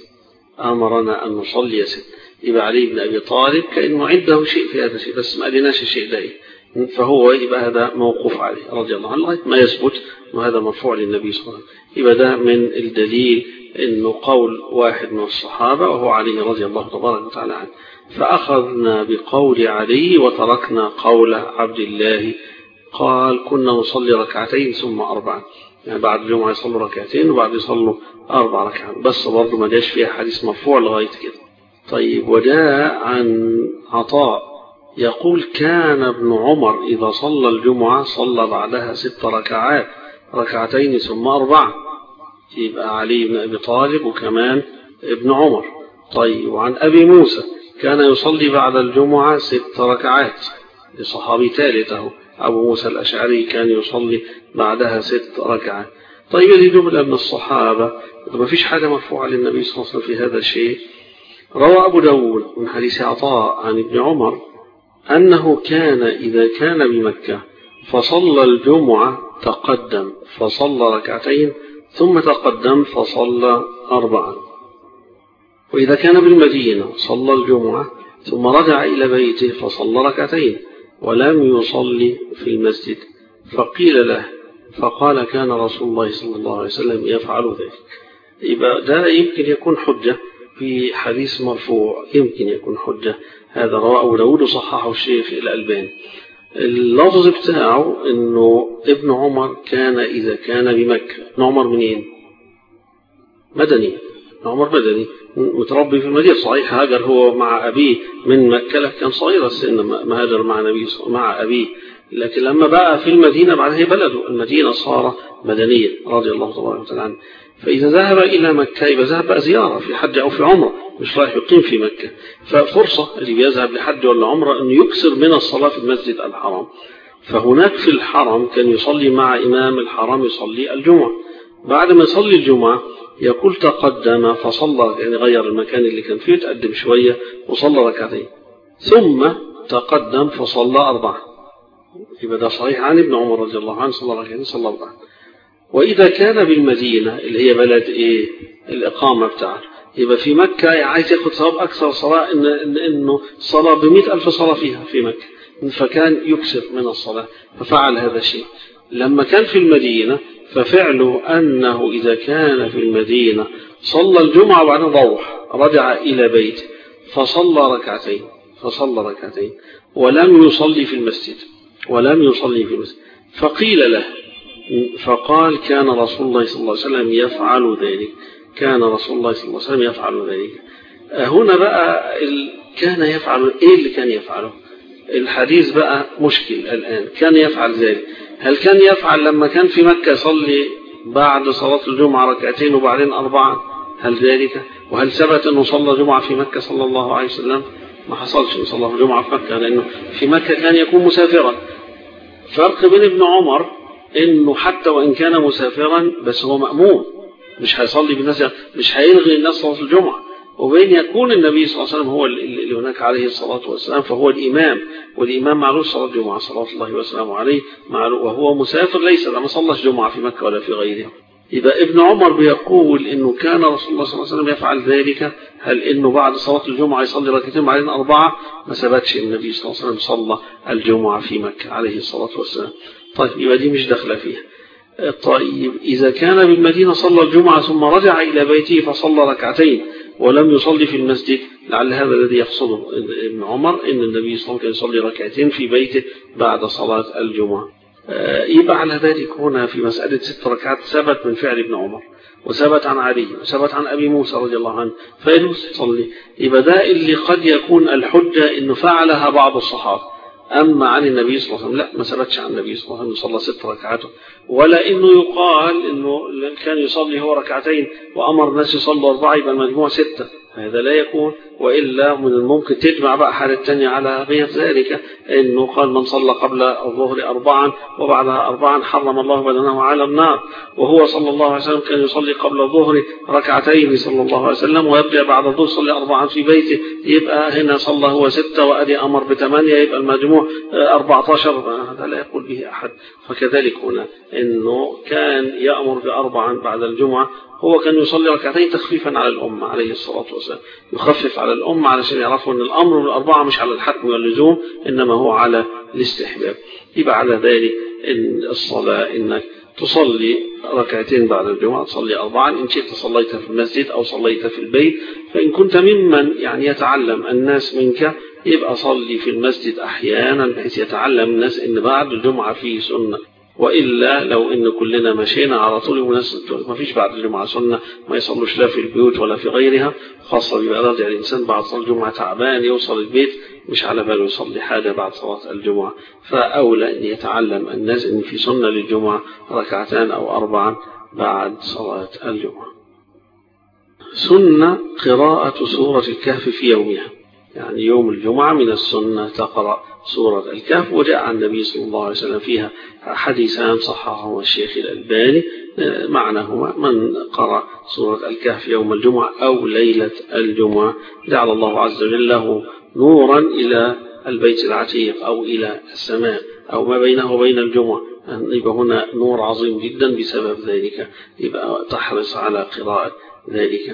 Speaker 1: يبقى علي بن أبي طالب كأنه عنده شيء في هذا الشيء بس ما قالناش الشيء ده، فهو يبقى هذا موقوف عليه رضي الله عنه ما يثبت وهذا مرفوع للنبي صلى الله عليه وسلم. يبقى ده من الدليل إنه قول واحد من الصحابة وهو علي رضي الله تبارك وتعالى عنه. فأخذنا بقول علي وتركنا قول عبد الله قال كنا نصلي ركعتين ثم 4، يعني بعد الجمعة يصلوا ركعتين وبعد يصلوا 4 ركعات، بس برضه ما جاش فيها حديث مرفوع لغاية كده. طيب وجاء عن عطاء يقول كان ابن عمر إذا صلى الجمعة صلى بعدها 6 ركعات، ركعتين ثم 4. يبقى علي بن أبي طالب وكمان ابن عمر. طيب وعن أبي موسى كان يصلي بعد الجمعة 6 ركعات، لصحابي ثالثه أبو موسى الأشعري كان يصلي بعدها 6 ركعات. طيب هذه جملة من الصحابة، ما فيش حاجة مرفوعة للنبي صلى الله عليه وسلم في هذا الشيء. روى أبو داود من حديث عطاء عن ابن عمر أنه كان إذا كان بمكة فصلى الجمعة تقدم فصلى ركعتين ثم تقدم فصلى 4، وإذا كان بالمدينة صلى الجمعة ثم رجع إلى بيته فصلى ركعتين ولم يصلي في المسجد. فقيل له فقال كان رسول الله صلى الله عليه وسلم يفعل ذلك. يبقى ده يمكن يكون حجة في حديث مرفوع، يمكن يكون حجة. هذا رواه أبو داود وصححه الشيخ الألباني. اللفظ بتاعه إنه ابن عمر كان إذا كان بمكة. ابن عمر منين؟ مدني. ابن عمر مدني متربي في المدينة، صحيح هاجر هو مع أبيه من مكة لكن كان صغير السن ما هاجر مع أبيه، لكن لما بقى في المدينة بعد هي بلده المدينة صار مدنيا رضي الله تبارك وتعالى عنه. فإذا ذهب إلى مكة يبقى ذهب بقى زيارة في حج أو في عمرة، مش رايح يقيم في مكة. ففرصة اللي بيذهب لحج ولا عمرة أنه يكسر من الصلاة في المسجد الحرام. فهناك في الحرم كان يصلي مع إمام الحرم يصلي الجمعة، بعد ما يصلي الجمعة يقول تقدم فصلى، يعني غير المكان اللي كان فيه تقدم شوية وصلى ركعتين ثم تقدم فصلى 4. يبقى ده صحيح عن ابن عمر رضي الله عنه صلى ركعتين صلى 4. وإذا كان بالمدينة اللي هي بلد الإقامة بتاعه، يبقى في مكة عايز ياخد ثواب أكثر صلاة إنه صلاة ب100,000 صلاة فيها في مكة، فكان يكسر من الصلاة ففعل هذا الشيء. لما كان في المدينة ففعله أنه إذا كان في المدينة صلى الجمعة وبعدين روح رجع إلى بيته فصلى ركعتين ولم يصلي في المسجد فقيل له فقال كان رسول الله صلى الله عليه وسلم يفعل ذلك. هنا بقى كان يفعل إيه اللي كان يفعله؟ الحديث بقى مشكل الآن. كان يفعل ذلك، هل كان يفعل لما كان في مكة يصلي بعد صلاة الجمعة ركعتين وبعدين 4؟ هل ذلك؟ وهل ثبت أنه صلى جمعة في مكة صلى الله عليه وسلم؟ ما حصلش أنه صلى جمعة في مكة، لأنه في مكة كان يكون مسافرا. فرق بين ابن عمر أنه حتى وإن كان مسافرا بس هو مأمون، مش هيصلي بالناس، مش هيلغي الناس صلاة الجمعة، وبين يكون النبي صلى الله عليه وسلم هو اللي هناك عليه الصلاة والسلام فهو الإمام، والإمام معلوش صلاة الجمعة صلى الله وسلم عليه معلوش، وهو مسافر ليس ما صلىش جمعة في مكة ولا في غيرها. يبقى ابن عمر بيقول إنه كان رسول الله صلى الله عليه وسلم يفعل ذلك. هل إنه بعد صلاة الجمعة يصلي ركعتين بعدين 4؟ ما ثبتش النبي صلى الله عليه وسلم صلى الجمعة في مكة عليه الصلاة والسلام. طيب يبقى دي مش داخله فيها. طيب إذا كان بالمدينة صلى الجمعة ثم رجع إلى بيته فصلى ركعتين ولم يصلي في المسجد، لعل هذا الذي يقصده ابن عمر إن النبي صلى الله عليه وسلم كان يصلي ركعتين في بيته بعد صلاة الجمعة. يبقى على ذلك هنا في مسألة 6 ركعات ثبت من فعل ابن عمر وثبت عن علي وثبت عن أبي موسى رضي الله عنه فيجوز يصلي. يبقى ده اللي قد يكون الحجة إنه فعلها بعض الصحابة أما عن النبي صلى الله عليه وسلم لا، ما ثبتش عن النبي صلى الله عليه وسلم صلى 6 ركعات، ولا إنه يقال إنه كان يصلي هو ركعتين وأمر الناس يصلوا 4 يبقى المجموع 6، هذا لا يكون. وإلا من الممكن تجمع بقى حالة تانية على غير ذلك، إنه قال من صلى قبل الظهر 4 وبعدها 4 حرم الله بدنه على النار، وهو صلى الله عليه وسلم كان يصلي قبل الظهر ركعتين صلى الله عليه وسلم ويرجع بعد الظهر يصلي 4 في بيته، يبقى هنا صلى هو 6 وأدي أمر ب8 يبقى المجموع 14. هذا لا يقول به أحد. فكذلك هنا إنه كان يأمر ب4 بعد الجمعة، هو كان يصلي ركعتين تخفيفا على الأمة عليه الصلاة والسلام، يخفف على الأمة علشان يعرفوا أن الأمر بال4 مش على الحتم واللزوم إنما هو على الاستحباب. يبقى على ذلك إن الصلاة إنك تصلي ركعتين بعد الجمعة، تصلي 4، إن شئت صليتها في المسجد أو صليتها في البيت. فإن كنت ممن يعني يتعلم الناس منك يبقى صلي في المسجد أحيانا بحيث يتعلم الناس إن بعد الجمعة فيه سنة. وإلا لو إن كلنا مشينا على طول وناس ما فيش بعد الجمعة سنة ما يصلوش لا في البيوت ولا في غيرها، خاصة بيبقى راجع الإنسان بعد صلاة الجمعة تعبان يوصل البيت مش على باله يصلي حاجة بعد صلاة الجمعة. فأولى أن يتعلم الناس إن في سنة للجمعة 2 أو 4 بعد صلاة الجمعة. سنة قراءة سورة الكهف في يومها، يعني يوم الجمعة من السنة تقرأ سورة الكهف، وجاء عن النبي صلى الله عليه وسلم فيها حديثان صححهما الشيخ الألباني معناهما: من قرأ سورة الكهف يوم الجمعة أو ليلة الجمعة جعل الله عز وجل له نورا إلى البيت العتيق أو إلى السماء أو ما بينه وبين الجمعة، يبقى هنا نور عظيم جدا بسبب ذلك، يبقى تحرص على قراءة ذلك.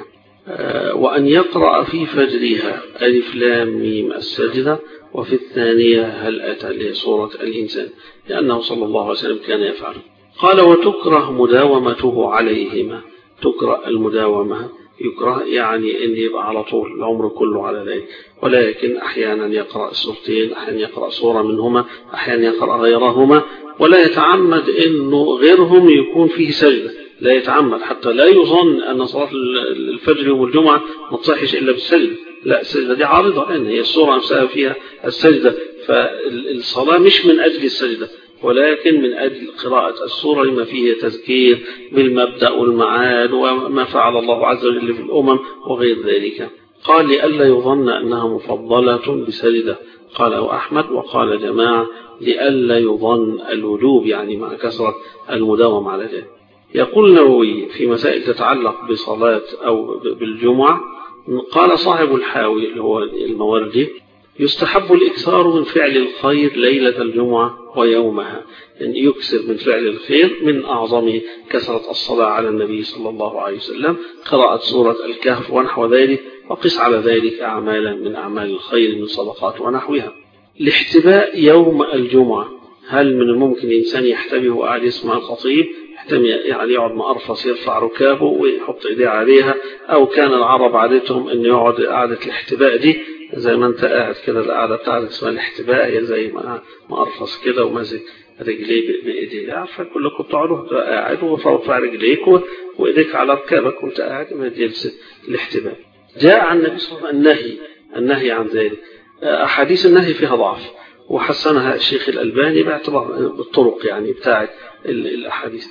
Speaker 1: وأن يقرأ في فجرها ألف لام ميم السجدة، وفي الثانية هل أتى لسورة الإنسان، لأنه صلى الله عليه وسلم كان يفعل. قال: وتكره مداومته عليهما. تكره المداومة، يكره يعني أن يبقى على طول العمر كله على ذلك، ولكن أحيانا يقرأ سورتين، أحيانا يقرأ سورة منهما، أحيانا يقرأ غيرهما، ولا يتعمد أنه غيرهم يكون فيه سجدة، لا يتعمد حتى لا يظن أن صلاة الفجر يوم الجمعة ما تصحش إلا بالسجدة، لا، السجدة دي عارضة لأن هي السورة نفسها فيها السجدة، فالصلاة مش من أجل السجدة ولكن من أجل قراءة السورة لما فيه تذكير بالمبدأ والمعاد وما فعل الله عز وجل في الأمم وغير ذلك. قال: لئلا يظن أنها مفضلة بسجدة، قاله أحمد وقال جماعة لئلا يظن الوجوب، يعني مع كثرة المداومة على ذلك. يقول النووي في مسائل تتعلق بصلاة أو بالجمعة، قال صاحب الحاوي اللي هو الموردي: يستحب الإكثار من فعل الخير ليلة الجمعة ويومها، يعني يكثر من فعل الخير، من أعظم كثرة الصلاة على النبي صلى الله عليه وسلم، قراءة سورة الكهف ونحو ذلك، وقس على ذلك أعمالا من أعمال الخير من صدقات ونحوها. الاحتباء يوم الجمعة، هل من الممكن الإنسان يحتبه وقاعد يسمع الخطيب، يعني يقعد مقرفص يرفع ركابه ويحط ايديه عليها، او كان العرب عادتهم ان يقعد قعدة الاحتباء دي زي ما انت قاعد كده، القعدة بتاعتك اسمها الاحتباء، هي زي ما مقرفص كده وماسك رجليه بايديه، عارفه كلكم بتقعدوا قاعد ورفع رجليك وايديك على ركابك وانت قاعد، ما جلسة الاحتباء. جاء عن النبي صلى الله عليه وسلم النهي عن ذلك، احاديث النهي فيها ضعف وحسنها الشيخ الألباني باعتبار بالطرق يعني بتاعت الأحاديث.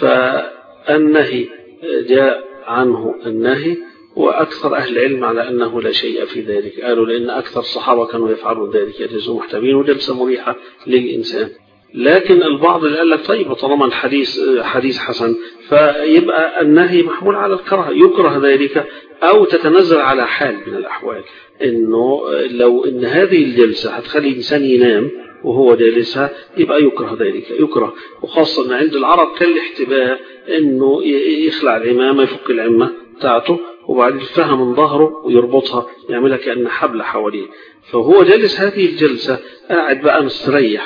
Speaker 1: فالنهي جاء عنه النهي، وأكثر أهل العلم على أنه لا شيء في ذلك، قالوا لأن أكثر الصحابة كانوا يفعلون ذلك، يجلسوا محتبين وجلسة مريحة للإنسان. لكن البعض اللي قال لك طيب طالما الحديث حديث حسن فيبقى النهي محمول على الكراهة، يكره ذلك أو تتنزل على حال من الأحوال، إنه لو إن هذه الجلسة هتخلي الإنسان ينام وهو جالسها يبقى يكره ذلك، يكره. وخاصة أن عند العرب كان الاحتباء إنه يخلع العمامة، يفك العمة بتاعته وبعد يلفها من ظهره ويربطها يعملها كأن حبل حواليه، فهو جالس هذه الجلسة قاعد بقى مستريح،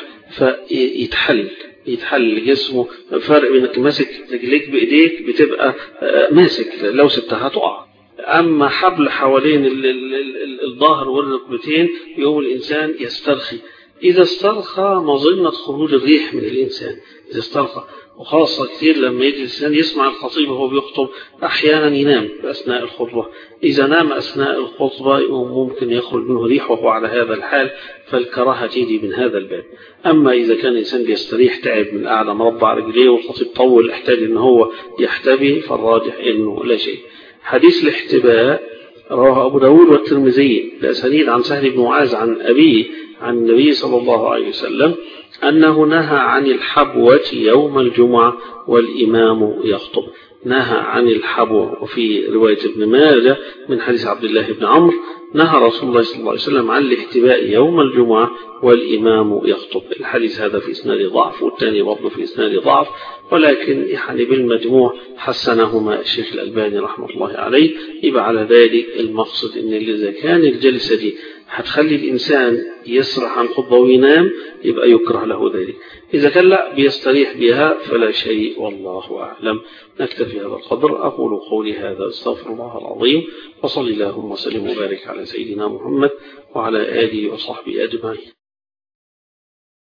Speaker 1: يتحل جسمه. فرق بينك ماسك رجليك بإيديك بتبقى ماسك، لو سبتها تقع، أما حبل حوالين الظهر والركبتين يوم الإنسان يسترخي إذا استرخى مظنة خروج الريح من الإنسان، إذا استرخى، وخاصة كثير لما يجي الإنسان يسمع الخطيب وهو بيخطب أحيانا ينام أثناء الخطبة، إذا نام أثناء الخطبة ممكن يخرج منه ريح وهو على هذا الحال، فالكراهة تيجي من هذا الباب. أما إذا كان الإنسان بيستريح تعب من قاعدة مربع رجليه والخطيب طول احتاج إن هو يحتبي، فالراجح إنه لا شيء. حديث الاحتباء رواه أبو داود والترمذي بأسانيد عن سهل بن معاذ عن أبيه عن النبي صلى الله عليه وسلم أنه نهى عن الحبوة يوم الجمعة والإمام يخطب، نهى عن الحبوة. وفي رواية ابن ماجه من حديث عبد الله بن عمرو نهى رسول الله صلى الله عليه وسلم عن الاحتباء يوم الجمعة والإمام يخطب. الحديث هذا في إسناد ضعف، والثاني برضه في إسناد ضعف، ولكن يعني بالمجموع حسنهما الشيخ الألباني رحمه الله عليه. يبقى على ذلك المقصد إن إذا كان الجلسة دي هتخلي الإنسان يسرح عن خطبة وينام يبقى يكره له ذلك. إذا كان لا بيستريح بها فلا شيء، والله أعلم. نكتفي هذا القدر. أقول قولي هذا، استغفر الله العظيم، وصلى اللهم وسلم وبارك على سيدنا محمد وعلى آله وصحبه أجمعين.